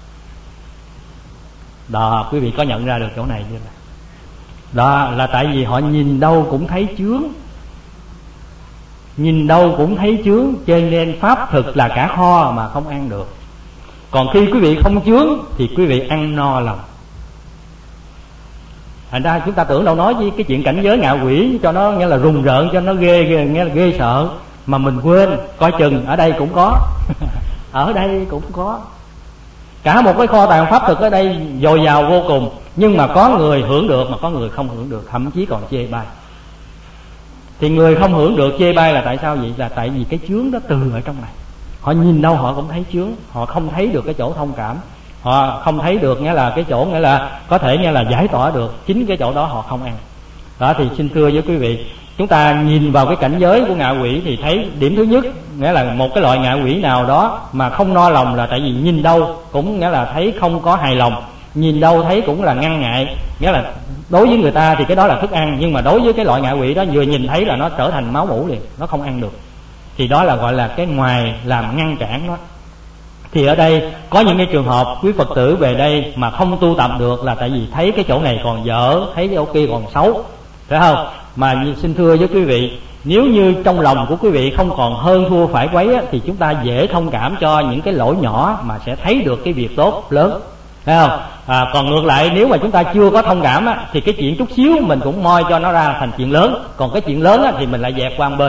Đó, quý vị có nhận ra được chỗ này chưa? Đó là tại vì họ nhìn đâu cũng thấy chướng, nhìn đâu cũng thấy chướng, cho nên pháp thực là cả kho mà không ăn được. Còn khi quý vị không chướng thì quý vị ăn no lòng. Thành ra chúng ta tưởng đâu nói với cái chuyện cảnh giới ngạ quỷ cho nó nghĩa là rùng rợn, cho nó ghê nghĩa là ghê sợ, mà mình quên coi chừng ở đây cũng có ở đây cũng có cả một cái kho tàng pháp thực ở đây dồi dào vô cùng. Nhưng mà có người hưởng được mà có người không hưởng được, thậm chí còn chê bai. Thì người không hưởng được chê bai là tại sao vậy? Là tại vì cái chướng đó từ ở trong này. Họ nhìn đâu họ cũng thấy chướng, họ không thấy được cái chỗ thông cảm, họ không thấy được nghĩa là cái chỗ nghĩa là có thể nghĩa là giải tỏa được, chính cái chỗ đó họ không ăn. Đó thì xin thưa với quý vị, chúng ta nhìn vào cái cảnh giới của ngạ quỷ thì thấy điểm thứ nhất nghĩa là một cái loại ngạ quỷ nào đó mà không no lòng là tại vì nhìn đâu cũng nghĩa là thấy không có hài lòng, nhìn đâu thấy cũng là ngăn ngại. Nghĩa là đối với người ta thì cái đó là thức ăn, nhưng mà đối với cái loại ngạ quỷ đó vừa nhìn thấy là nó trở thành máu mủ liền, nó không ăn được. Thì đó là gọi là cái ngoài làm ngăn cản đó. Thì ở đây có những cái trường hợp quý Phật tử về đây mà không tu tập được là tại vì thấy cái chỗ này còn dở, thấy cái chỗ kia còn xấu, phải không? Mà xin thưa với quý vị, nếu như trong lòng của quý vị không còn hơn thua phải quấy á, thì chúng ta dễ thông cảm cho những cái lỗi nhỏ mà sẽ thấy được cái việc tốt lớn, phải không? Còn ngược lại nếu mà chúng ta chưa có thông cảm á, thì cái chuyện chút xíu mình cũng moi cho nó ra thành chuyện lớn, còn cái chuyện lớn á, thì mình lại dẹp qua một bên.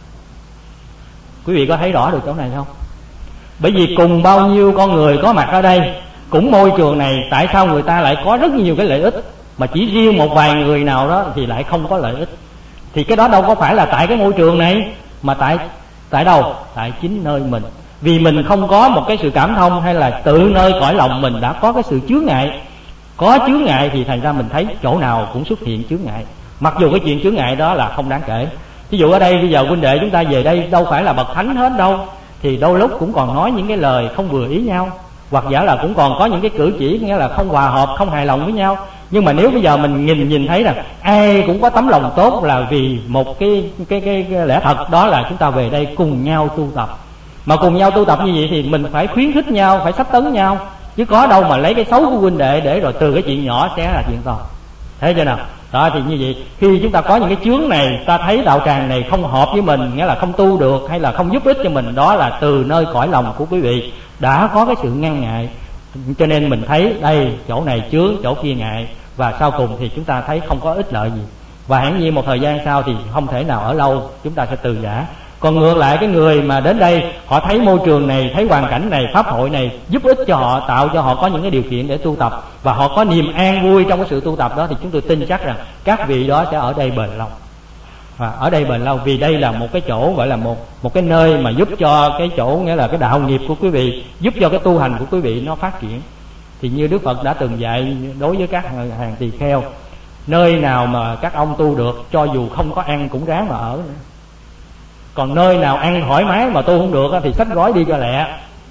Quý vị có thấy rõ được chỗ này không? Bởi vì cùng bao nhiêu con người có mặt ở đây, cũng môi trường này, tại sao người ta lại có rất nhiều cái lợi ích mà chỉ riêng một vài người nào đó thì lại không có lợi ích? Thì cái đó đâu có phải là tại cái môi trường này, mà tại đâu? Tại chính nơi mình. Vì mình không có một cái sự cảm thông, hay là tự nơi cõi lòng mình đã có cái sự chướng ngại. Có chướng ngại thì thành ra mình thấy chỗ nào cũng xuất hiện chướng ngại, mặc dù cái chuyện chướng ngại đó là không đáng kể. Ví dụ ở đây bây giờ huynh đệ chúng ta về đây đâu phải là bậc thánh hết đâu, thì đôi lúc cũng còn nói những cái lời không vừa ý nhau, hoặc giả là cũng còn có những cái cử chỉ nghĩa là không hòa hợp, không hài lòng với nhau. Nhưng mà nếu bây giờ mình nhìn thấy rằng ai cũng có tấm lòng tốt, là vì một cái lẽ thật đó là chúng ta về đây cùng nhau tu tập. Mà cùng nhau tu tập như vậy thì mình phải khuyến khích nhau, phải sách tấn nhau, chứ có đâu mà lấy cái xấu của huynh đệ để rồi từ cái chuyện nhỏ sẽ là chuyện to. Thấy chưa nào? Đó thì như vậy, khi chúng ta có những cái chướng này, ta thấy đạo tràng này không hợp với mình, nghĩa là không tu được hay là không giúp ích cho mình, đó là từ nơi cõi lòng của quý vị đã có cái sự ngăn ngại. Cho nên mình thấy đây chỗ này chướng, chỗ kia ngại, và sau cùng thì chúng ta thấy không có ích lợi gì, và hiển nhiên một thời gian sau thì không thể nào ở lâu, chúng ta sẽ từ giã. Còn ngược lại cái người mà đến đây, họ thấy môi trường này, thấy hoàn cảnh này, pháp hội này giúp ích cho họ, tạo cho họ có những cái điều kiện để tu tập, và họ có niềm an vui trong cái sự tu tập đó, thì chúng tôi tin chắc rằng các vị đó sẽ ở đây bền lâu. Và ở đây bền lâu vì đây là một cái chỗ gọi là một cái nơi mà giúp cho cái chỗ nghĩa là cái đạo nghiệp của quý vị, giúp cho cái tu hành của quý vị nó phát triển. Thì như Đức Phật đã từng dạy đối với các hàng tỳ kheo, Nơi nào mà các ông tu được, cho dù không có ăn cũng ráng mà ở nữa. Còn nơi nào ăn thoải mái mà tu không được thì xách gói đi cho lẹ.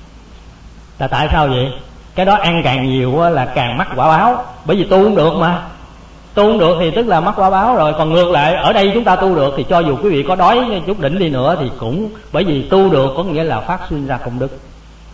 Là tại sao vậy? Cái đó ăn càng nhiều là càng mắc quả báo. Bởi vì tu không được mà. Tu không được thì tức là mắc quả báo rồi. Còn ngược lại, ở đây chúng ta tu được thì cho dù quý vị có đói chút đỉnh đi nữa thì cũng, bởi vì tu được có nghĩa là phát sinh ra công đức.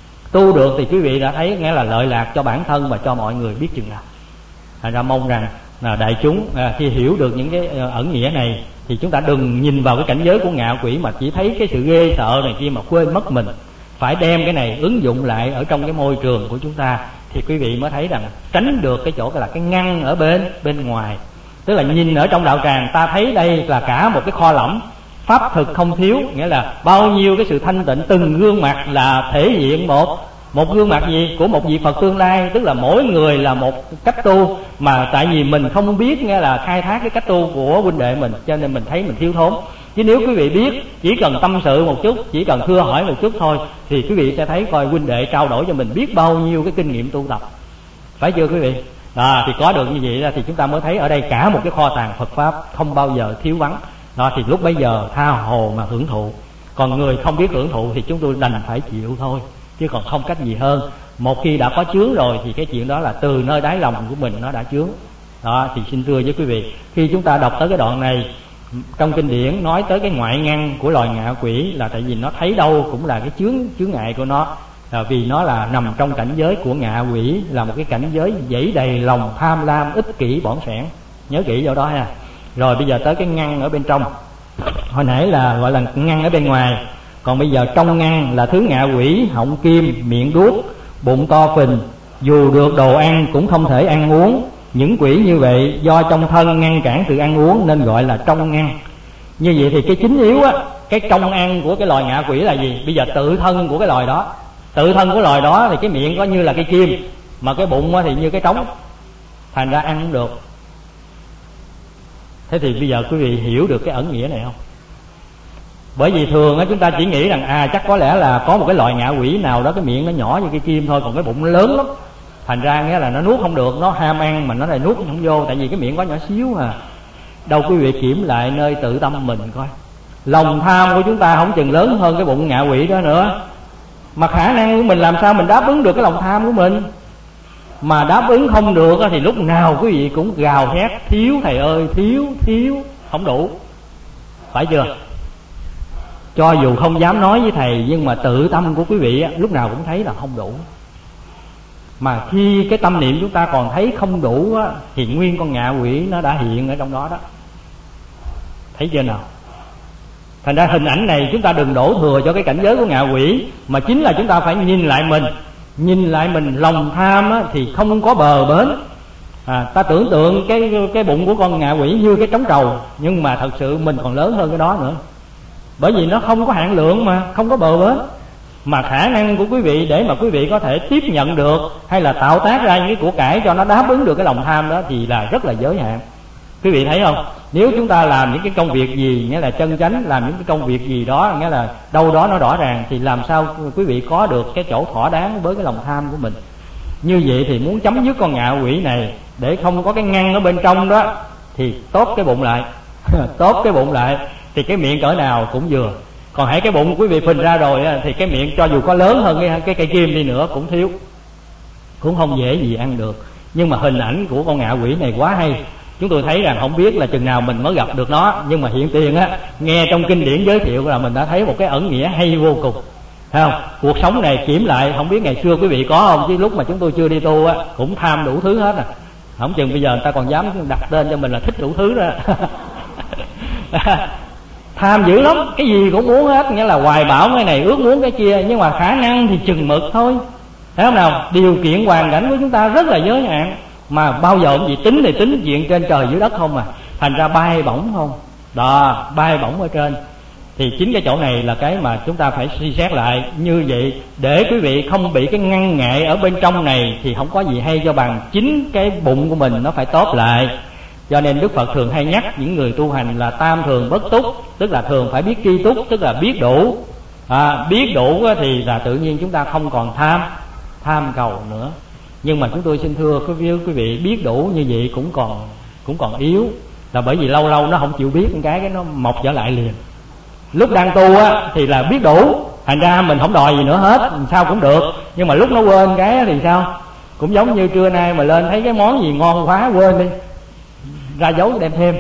Tu được thì quý vị đã thấy nghĩa là lợi lạc cho bản thân và cho mọi người biết chừng nào. Thành ra mong rằng là đại chúng khi hiểu được những cái ẩn nghĩa này thì chúng ta đừng nhìn vào cái cảnh giới của ngạ quỷ mà chỉ thấy cái sự ghê sợ này kia mà quên mất mình. Phải đem cái này ứng dụng lại ở trong cái môi trường của chúng ta thì quý vị mới thấy rằng tránh được cái chỗ là cái ngăn ở bên ngoài. Tức là nhìn ở trong đạo tràng ta thấy đây là cả một cái kho lẫm, pháp thực không thiếu, nghĩa là bao nhiêu cái sự thanh tịnh, từng gương mặt là thể hiện một gương mặt gì của một vị Phật tương lai. Tức là mỗi người là một cách tu, mà tại vì mình không biết nghĩa là khai thác cái cách tu của huynh đệ mình, cho nên mình thấy mình thiếu thốn. Chứ nếu quý vị biết, chỉ cần tâm sự một chút, chỉ cần thưa hỏi một chút thôi, thì quý vị sẽ thấy coi huynh đệ trao đổi cho mình biết bao nhiêu cái kinh nghiệm tu tập. Phải chưa quý vị? Thì có được như vậy ra thì chúng ta mới thấy ở đây cả một cái kho tàng Phật Pháp không bao giờ thiếu vắng. Thì lúc bấy giờ tha hồ mà hưởng thụ. Còn người không biết hưởng thụ thì chúng tôi đành phải chịu thôi, chứ còn không cách gì hơn. Một khi đã có chướng rồi thì cái chuyện đó là từ nơi đáy lòng của mình nó đã chướng. Thì xin thưa với quý vị, khi chúng ta đọc tới cái đoạn này, trong kinh điển nói tới cái ngoại ngăn của loài ngạ quỷ là tại vì nó thấy đâu cũng là cái chướng ngại của nó, vì nó là nằm trong cảnh giới của ngạ quỷ, là một cái cảnh giới dẫy đầy lòng tham lam, ích kỷ, bỏng sẻn. Nhớ kỹ vào đó ha. Rồi bây giờ tới cái ngăn ở bên trong. Hồi nãy là gọi là ngăn ở bên ngoài, còn bây giờ trong ngăn là thứ ngạ quỷ, họng kim, miệng đuốc, bụng to phình, dù được đồ ăn cũng không thể ăn uống. Những quỷ như vậy do trong thân ngăn cản sự ăn uống nên gọi là trong ngăn. Như vậy thì cái chính yếu á, cái trong ăn của cái loài ngạ quỷ là gì? Bây giờ tự thân của cái loài đó, tự thân của loài đó thì cái miệng có như là cây kim, mà cái bụng thì như cái trống, thành ra ăn không được. Thế thì bây giờ quý vị hiểu được cái ẩn nghĩa này không? Bởi vì thường á chúng ta chỉ nghĩ rằng chắc có lẽ là có một cái loại ngạ quỷ nào đó cái miệng nó nhỏ như cây kim thôi, còn cái bụng nó lớn lắm, thành ra nghĩa là nó nuốt không được, nó ham ăn mà nó lại nuốt không vô, tại vì cái miệng có nhỏ xíu à. Đâu quý vị kiểm lại nơi tự tâm mình coi, lòng tham của chúng ta không chừng lớn hơn cái bụng ngạ quỷ đó nữa. Mà khả năng của mình làm sao mình đáp ứng được cái lòng tham của mình? Mà đáp ứng không được thì lúc nào quý vị cũng gào thét thiếu thầy ơi, thiếu, không đủ. Phải chưa? Cho dù không dám nói với thầy, nhưng mà tự tâm của quý vị lúc nào cũng thấy là không đủ. Mà khi cái tâm niệm chúng ta còn thấy không đủ thì nguyên con ngạ quỷ nó đã hiện ở trong đó đó. Thấy chưa nào? Thành ra hình ảnh này chúng ta đừng đổ thừa cho cái cảnh giới của ngạ quỷ, mà chính là chúng ta phải nhìn lại mình. Nhìn lại mình, lòng tham thì không có bờ bến. Ta tưởng tượng cái bụng của con ngạ quỷ như cái trống trầu, nhưng mà thật sự mình còn lớn hơn cái đó nữa. Bởi vì nó không có hạn lượng mà, không có bờ bến. Mà khả năng của quý vị để mà quý vị có thể tiếp nhận được hay là tạo tác ra những cái của cải cho nó đáp ứng được cái lòng tham đó thì là rất là giới hạn. Quý vị thấy không? Nếu chúng ta làm những cái công việc gì, nghĩa là chân chánh, làm những cái công việc gì đó, nghĩa là đâu đó nó rõ ràng, thì làm sao quý vị có được cái chỗ thỏa đáng với cái lòng tham của mình. Như vậy thì muốn chấm dứt con ngạ quỷ này để không có cái ngăn ở bên trong đó thì tốt cái bụng lại. Tốt cái bụng lại thì cái miệng cỡ nào cũng vừa. Còn hãy cái bụng quý vị phình ra rồi thì cái miệng cho dù có lớn hơn cái cây kim đi nữa cũng thiếu, cũng không dễ gì ăn được. Nhưng mà hình ảnh của con ngạ quỷ này quá hay. Chúng tôi thấy rằng không biết là chừng nào mình mới gặp được nó, nhưng mà hiện tiền nghe trong kinh điển giới thiệu là mình đã thấy một cái ẩn nghĩa hay vô cùng. Thấy không? Cuộc sống này kiểm lại, không biết ngày xưa quý vị có không, chứ lúc mà chúng tôi chưa đi tu cũng tham đủ thứ hết không chừng bây giờ người ta còn dám đặt tên cho mình là thích đủ thứ đó. Tham dữ lắm, cái gì cũng muốn hết, nghĩa là hoài bão cái này, ước muốn cái kia, nhưng mà khả năng thì chừng mực thôi. Thấy không nào? Điều kiện hoàn cảnh của chúng ta rất là giới hạn, mà bao giờ cũng gì tính thì tính chuyện trên trời dưới đất không thành ra bay bổng không đó, bay bổng ở trên. Thì chính cái chỗ này là cái mà chúng ta phải suy xét lại. Như vậy để quý vị không bị cái ngăn ngại ở bên trong này thì không có gì hay cho bằng chính cái bụng của mình nó phải tốt lại. Cho nên Đức Phật thường hay nhắc những người tu hành là tam thường bất túc, tức là thường phải biết tri túc, tức là biết đủ. Biết đủ thì là tự nhiên chúng ta không còn tham cầu nữa. Nhưng mà chúng tôi xin thưa quý vị, biết đủ như vậy cũng còn cũng còn yếu, là bởi vì lâu lâu nó không chịu biết cái nó mọc trở lại liền. Lúc đang tu á thì là biết đủ, thành ra mình không đòi gì nữa hết, sao cũng được. Nhưng mà lúc nó quên cái thì sao? Cũng giống như trưa nay mà lên thấy cái món gì ngon quá quên đi, ra dấu đem thêm.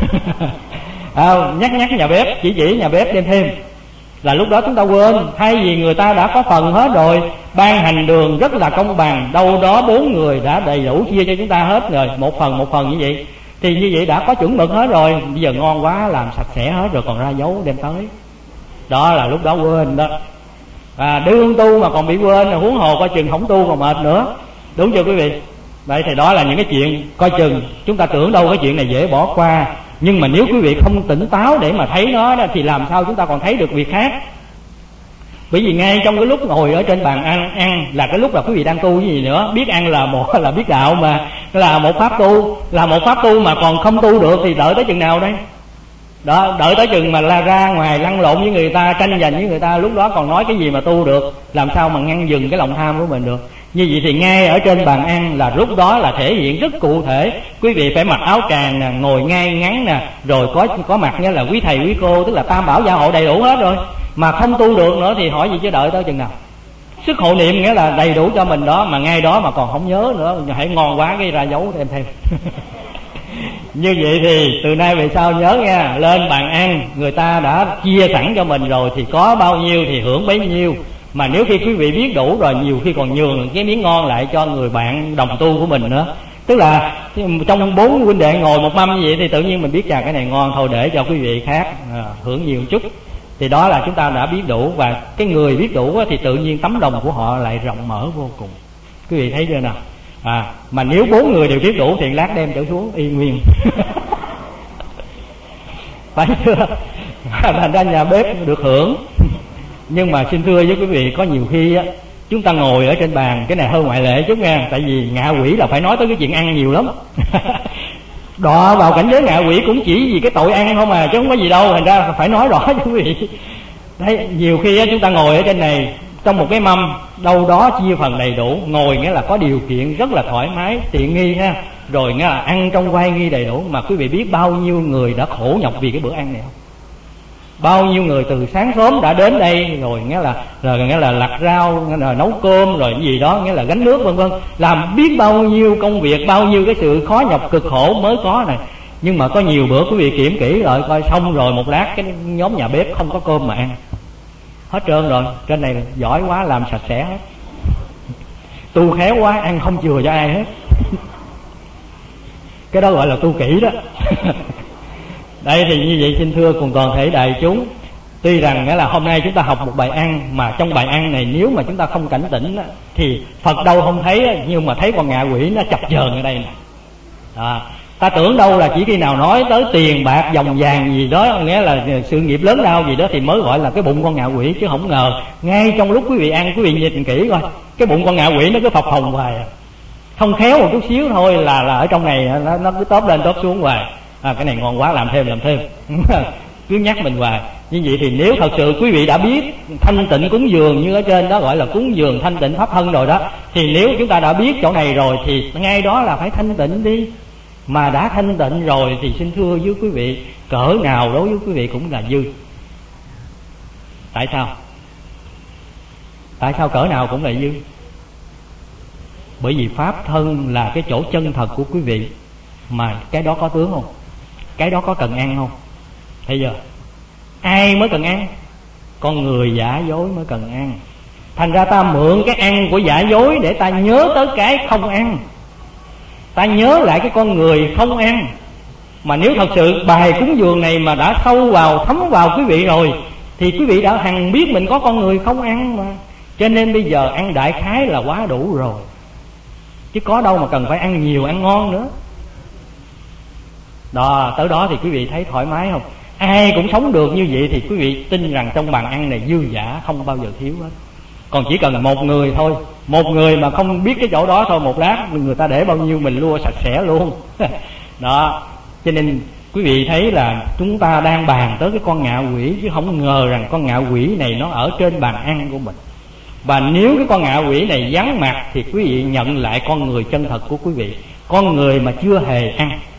Nhắc nhà bếp, chỉ nhà bếp đem thêm, là lúc đó chúng ta quên. Thay vì người ta đã có phần hết rồi, ban hành đường rất là công bằng, đâu đó 4 người đã đầy đủ chia cho chúng ta hết rồi, một phần như vậy, thì như vậy đã có chuẩn mực hết rồi. Bây giờ ngon quá làm sạch sẽ hết rồi còn ra dấu đem tới, đó là lúc đó quên đó. Đương tu mà còn bị quên, huống hồ coi chừng không tu còn mệt nữa, đúng chưa quý vị? Vậy thì đó là những cái chuyện coi chừng chúng ta tưởng đâu cái chuyện này dễ bỏ qua, nhưng mà nếu quý vị không tỉnh táo để mà thấy nó đó, thì làm sao chúng ta còn thấy được việc khác. Bởi vì ngay trong cái lúc ngồi ở trên bàn ăn là cái lúc là quý vị đang tu cái gì nữa. Biết ăn là là biết đạo mà, là một pháp tu, mà còn không tu được thì đợi tới chừng nào đây? Đó, đợi tới chừng mà la ra ngoài lăn lộn với người ta, tranh giành với người ta, lúc đó còn nói cái gì mà tu được, làm sao mà ngăn dừng cái lòng tham của mình được. Như vậy thì ngay ở trên bàn ăn là lúc đó là thể hiện rất cụ thể. Quý vị phải mặc áo tràng nè, ngồi ngay ngắn nè, rồi có mặt như là quý thầy quý cô, tức là tam bảo gia hộ đầy đủ hết rồi. Mà không tu được nữa thì hỏi gì chứ đợi tới chừng nào? Sức hộ niệm nghĩa là đầy đủ cho mình đó, mà ngay đó mà còn không nhớ nữa, hãy ngon quá cái ra dấu thêm. Như vậy thì từ nay về sau nhớ nha, lên bàn ăn người ta đã chia sẵn cho mình rồi, thì có bao nhiêu thì hưởng bấy nhiêu. Mà nếu khi quý vị biết đủ rồi, nhiều khi còn nhường cái miếng ngon lại cho người bạn đồng tu của mình nữa. Tức là trong 4 huynh đệ ngồi một mâm như vậy thì tự nhiên mình biết cái này ngon, thôi để cho quý vị khác hưởng nhiều chút. Thì đó là chúng ta đã biết đủ, và cái người biết đủ thì tự nhiên tấm lòng của họ lại rộng mở vô cùng. Quý vị thấy chưa nào? Mà nếu 4 người đều biết đủ thì lát đem trở xuống y nguyên. Phải chưa? Thành ra nhà bếp được hưởng. Nhưng mà xin thưa với quý vị, có nhiều khi á, chúng ta ngồi ở trên bàn, cái này hơi ngoại lệ chút nha, tại vì ngạ quỷ là phải nói tới cái chuyện ăn nhiều lắm. Đọa vào cảnh giới ngạ quỷ cũng chỉ vì cái tội ăn không chứ không có gì đâu, thành ra phải nói rõ với quý vị. Đấy, nhiều khi á, chúng ta ngồi ở trên này trong một cái mâm, đâu đó chia phần đầy đủ, ngồi nghĩa là có điều kiện rất là thoải mái, tiện nghi ha, rồi nghĩa là ăn trong quay nghi đầy đủ. Mà quý vị biết bao nhiêu người đã khổ nhọc vì cái bữa ăn này không? Bao nhiêu người từ sáng sớm đã đến đây rồi nghĩa là lặt rau, nghĩa là nấu cơm rồi cái gì đó, nghĩa là gánh nước vân vân, làm biết bao nhiêu công việc, bao nhiêu cái sự khó nhọc cực khổ mới có này. Nhưng mà có nhiều bữa quý vị kiểm kỹ rồi coi xong rồi một lát cái nhóm nhà bếp không có cơm mà ăn hết trơn rồi. Trên này giỏi quá làm sạch sẽ hết, tu khéo quá ăn không chừa cho ai hết. Cái đó gọi là tu kỹ đó. Đây thì như vậy xin thưa cùng toàn thể đại chúng, tuy rằng nghĩa là hôm nay chúng ta học một bài ăn, mà trong bài ăn này nếu mà chúng ta không cảnh tỉnh thì Phật đâu không thấy, nhưng mà thấy con ngạ quỷ nó chập chờn ở đây nè. Ta tưởng đâu là chỉ khi nào nói tới tiền bạc dòng vàng gì đó, nghĩa là sự nghiệp lớn lao gì đó thì mới gọi là cái bụng con ngạ quỷ, chứ không ngờ ngay trong lúc quý vị ăn, quý vị nhìn kỹ coi, cái bụng con ngạ quỷ nó cứ phập phồng hoài, không khéo một chút xíu thôi là ở trong này nó cứ tóp lên tóp xuống hoài. Cái này ngon quá làm thêm cứ nhắc mình hoài. Như vậy thì nếu thật sự quý vị đã biết thanh tịnh cúng dường, như ở trên đó gọi là cúng dường thanh tịnh pháp thân rồi đó, thì nếu chúng ta đã biết chỗ này rồi thì ngay đó là phải thanh tịnh đi. Mà đã thanh tịnh rồi thì xin thưa với quý vị, cỡ nào đối với quý vị cũng là dư. Tại sao? Tại sao cỡ nào cũng là dư? Bởi vì pháp thân là cái chỗ chân thật của quý vị, mà cái đó có tướng không? Cái đó có cần ăn không? Bây giờ ai mới cần ăn? Con người giả dối mới cần ăn. Thành ra ta mượn cái ăn của giả dối để ta nhớ tới cái không ăn, ta nhớ lại cái con người không ăn. Mà nếu thật sự bài cúng dường này mà đã sâu vào, thấm vào quý vị rồi, thì quý vị đã hằng biết mình có con người không ăn mà. Cho nên bây giờ ăn đại khái là quá đủ rồi, chứ có đâu mà cần phải ăn nhiều, ăn ngon nữa. Đó, tới đó thì quý vị thấy thoải mái không? Ai cũng sống được như vậy thì quý vị tin rằng trong bàn ăn này dư dả, không bao giờ thiếu hết. Còn chỉ cần một người thôi, một người mà không biết cái chỗ đó thôi, một lát người ta để bao nhiêu mình lua sạch sẽ luôn. Đó, cho nên quý vị thấy là chúng ta đang bàn tới cái con ngạ quỷ, chứ không ngờ rằng con ngạ quỷ này nó ở trên bàn ăn của mình. Và nếu cái con ngạ quỷ này vắng mặt thì quý vị nhận lại con người chân thật của quý vị, con người mà chưa hề ăn.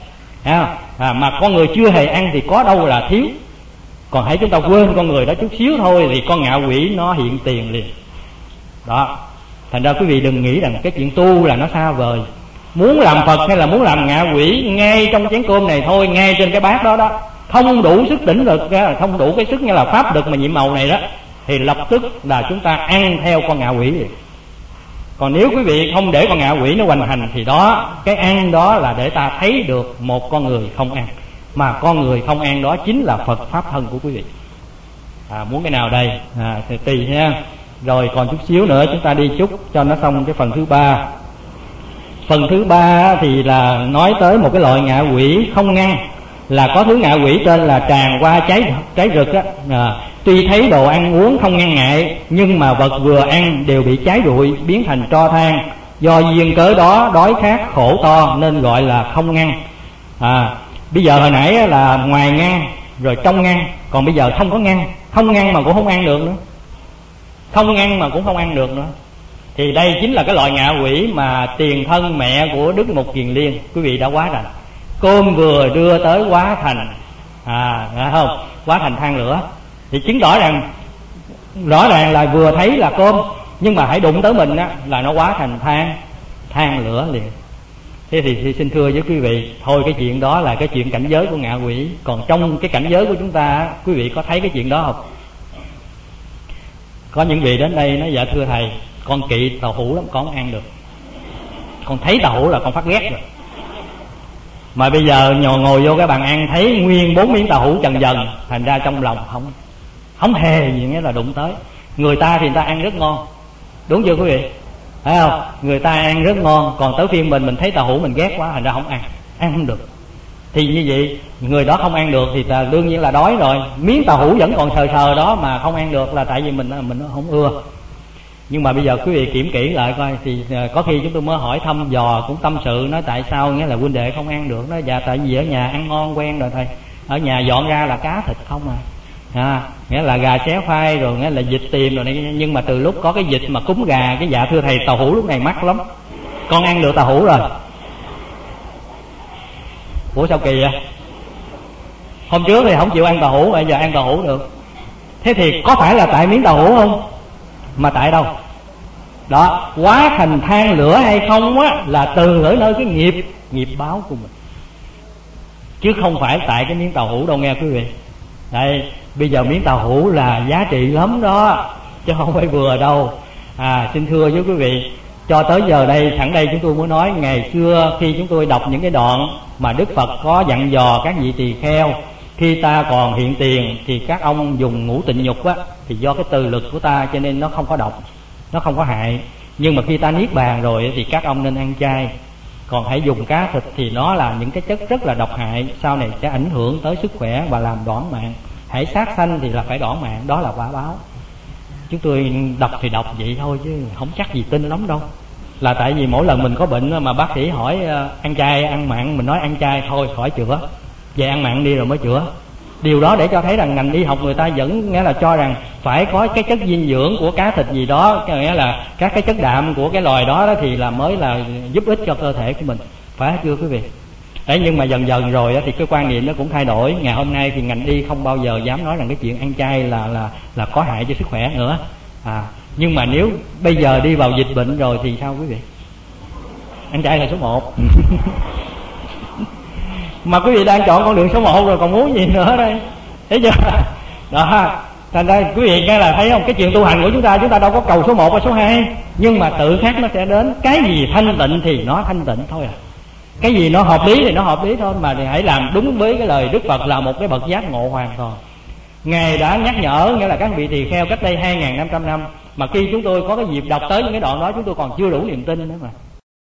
Mà con người chưa hề ăn thì có đâu là thiếu. Còn hãy chúng ta quên con người đó chút xíu thôi thì con ngạ quỷ nó hiện tiền liền. Đó, thành ra quý vị đừng nghĩ rằng cái chuyện tu là nó xa vời. Muốn làm Phật hay là muốn làm ngạ quỷ, ngay trong chén cơm này thôi, ngay trên cái bát đó đó, không đủ sức đỉnh lực, không đủ cái sức như là pháp lực mà nhiệm màu này đó, thì lập tức là chúng ta ăn theo con ngạ quỷ liền. Còn nếu quý vị không để con ngạ quỷ nó hoành hành thì đó, cái ăn đó là để ta thấy được một con người không ăn. Mà con người không ăn đó chính là Phật Pháp thân của quý vị. Muốn cái nào đây? Thì tùy ha. Rồi còn chút xíu nữa chúng ta đi chút cho nó xong cái phần thứ ba. Phần thứ ba thì là nói tới một cái loại ngạ quỷ không ngăn. Là có thứ ngạ quỷ tên là tràn qua cháy rực á. Tuy thấy đồ ăn uống không ngăn ngại, nhưng mà vật vừa ăn đều bị cháy rụi, biến thành tro than. Do duyên cớ đó đói khát khổ to nên gọi là không ngăn. Bây giờ hồi nãy là ngoài ngăn rồi trong ngăn, còn bây giờ không có ngăn. Không ngăn mà cũng không ăn được nữa. Không ăn mà cũng không ăn được nữa. Thì đây chính là cái loại ngạ quỷ mà tiền thân mẹ của Đức Mục Kiền Liên quý vị đã hóa thành. Cơm vừa đưa tới hóa thành không? Hóa thành than lửa. Thì chứng tỏ rằng rõ ràng là vừa thấy là cơm, nhưng mà hãy đụng tới mình á là nó hóa thành than lửa liền. Thế thì xin thưa với quý vị, thôi cái chuyện đó là cái chuyện cảnh giới của ngạ quỷ. Còn trong cái cảnh giới của chúng ta, quý vị có thấy cái chuyện đó không? Có những vị đến đây nói dạ thưa thầy, con kỵ tàu hũ lắm, con không ăn được. Con thấy tàu hũ là con phát ghét rồi. Mà bây giờ ngồi vô cái bàn ăn thấy nguyên 4 miếng tàu hũ trần dần, thành ra trong lòng không hề gì nghĩa là đụng tới. Người ta thì người ta ăn rất ngon, đúng chưa quý vị? Phải không? Người ta ăn rất ngon, còn tới phiên mình thấy tàu hũ mình ghét quá, thành ra không ăn không được. Thì như vậy người đó không ăn được thì đương nhiên là đói rồi. Miếng tàu hũ vẫn còn sờ đó mà không ăn được là tại vì mình không ưa. Nhưng mà bây giờ quý vị kiểm kỹ lại coi, thì có khi chúng tôi mới hỏi thăm dò cũng tâm sự, nói tại sao nghĩa là huynh đệ không ăn được. Nói dạ tại vì ở nhà ăn ngon quen rồi thầy, ở nhà dọn ra là cá thịt không nghĩa là gà xé khoai rồi nghĩa là vịt tiềm rồi này. Nhưng mà từ lúc có cái vịt mà cúng gà, cái dạ thưa thầy tàu hũ lúc này mắc lắm, con ăn được tàu hũ rồi. Ủa sao kỳ vậy? Hôm trước thì không chịu ăn tàu hũ, bây giờ ăn tàu hũ được. Thế thì có phải là tại miếng tàu hũ không? Mà tại đâu? Đó, hóa thành than lửa hay không á là từ ở nơi cái nghiệp báo của mình, chứ không phải tại cái miếng tàu hũ đâu nghe quý vị. Đây, bây giờ miếng tàu hũ là giá trị lắm đó, chứ không phải vừa đâu. Xin thưa với quý vị, cho tới giờ đây, sẵn đây chúng tôi muốn nói, ngày xưa khi chúng tôi đọc những cái đoạn mà Đức Phật có dặn dò các vị tỳ kheo, khi ta còn hiện tiền thì các ông dùng ngũ tịnh nhục á, thì do cái từ lực của ta cho nên nó không có độc, nó không có hại. Nhưng mà khi ta niết bàn rồi thì các ông nên ăn chay. Còn hãy dùng cá thịt thì nó là những cái chất rất là độc hại, sau này sẽ ảnh hưởng tới sức khỏe và làm đoản mạng. Hãy sát sanh thì là phải đoản mạng, đó là quả báo. Chúng tôi đọc thì đọc vậy thôi chứ không chắc gì tin lắm đâu. Là tại vì mỗi lần mình có bệnh mà bác sĩ hỏi ăn chay ăn mặn, mình nói ăn chay thôi khỏi chữa, về ăn mặn đi rồi mới chữa. Điều đó để cho thấy rằng ngành y học người ta vẫn nghĩa là cho rằng phải có cái chất dinh dưỡng của cá thịt gì đó, nghĩa là các cái chất đạm của cái loài đó thì là mới là giúp ích cho cơ thể của mình, phải chưa quý vị? Đấy, nhưng mà dần dần rồi thì cái quan niệm nó cũng thay đổi. Ngày hôm nay thì ngành y không bao giờ dám nói rằng cái chuyện ăn chay là có hại cho sức khỏe nữa. Nhưng mà nếu bây giờ đi vào dịch bệnh rồi thì sao quý vị? Ăn chay là số 1. Mà quý vị đang chọn con đường số 1 rồi còn muốn gì nữa đây? Thấy chưa? Đó, thành ra quý vị nghe là thấy không, cái chuyện tu hành của chúng ta đâu có cầu số 1 và số 2, nhưng mà tự khắc nó sẽ đến. Cái gì thanh tịnh thì nó thanh tịnh thôi cái gì nó hợp lý thì nó hợp lý thôi. Mà thì hãy làm đúng với cái lời Đức Phật là một cái bậc giác ngộ hoàn toàn. Ngài đã nhắc nhở, nghĩa là các vị tỳ kheo cách đây 2.500 năm, mà khi chúng tôi có cái dịp đọc tới những cái đoạn đó chúng tôi còn chưa đủ niềm tin nữa mà.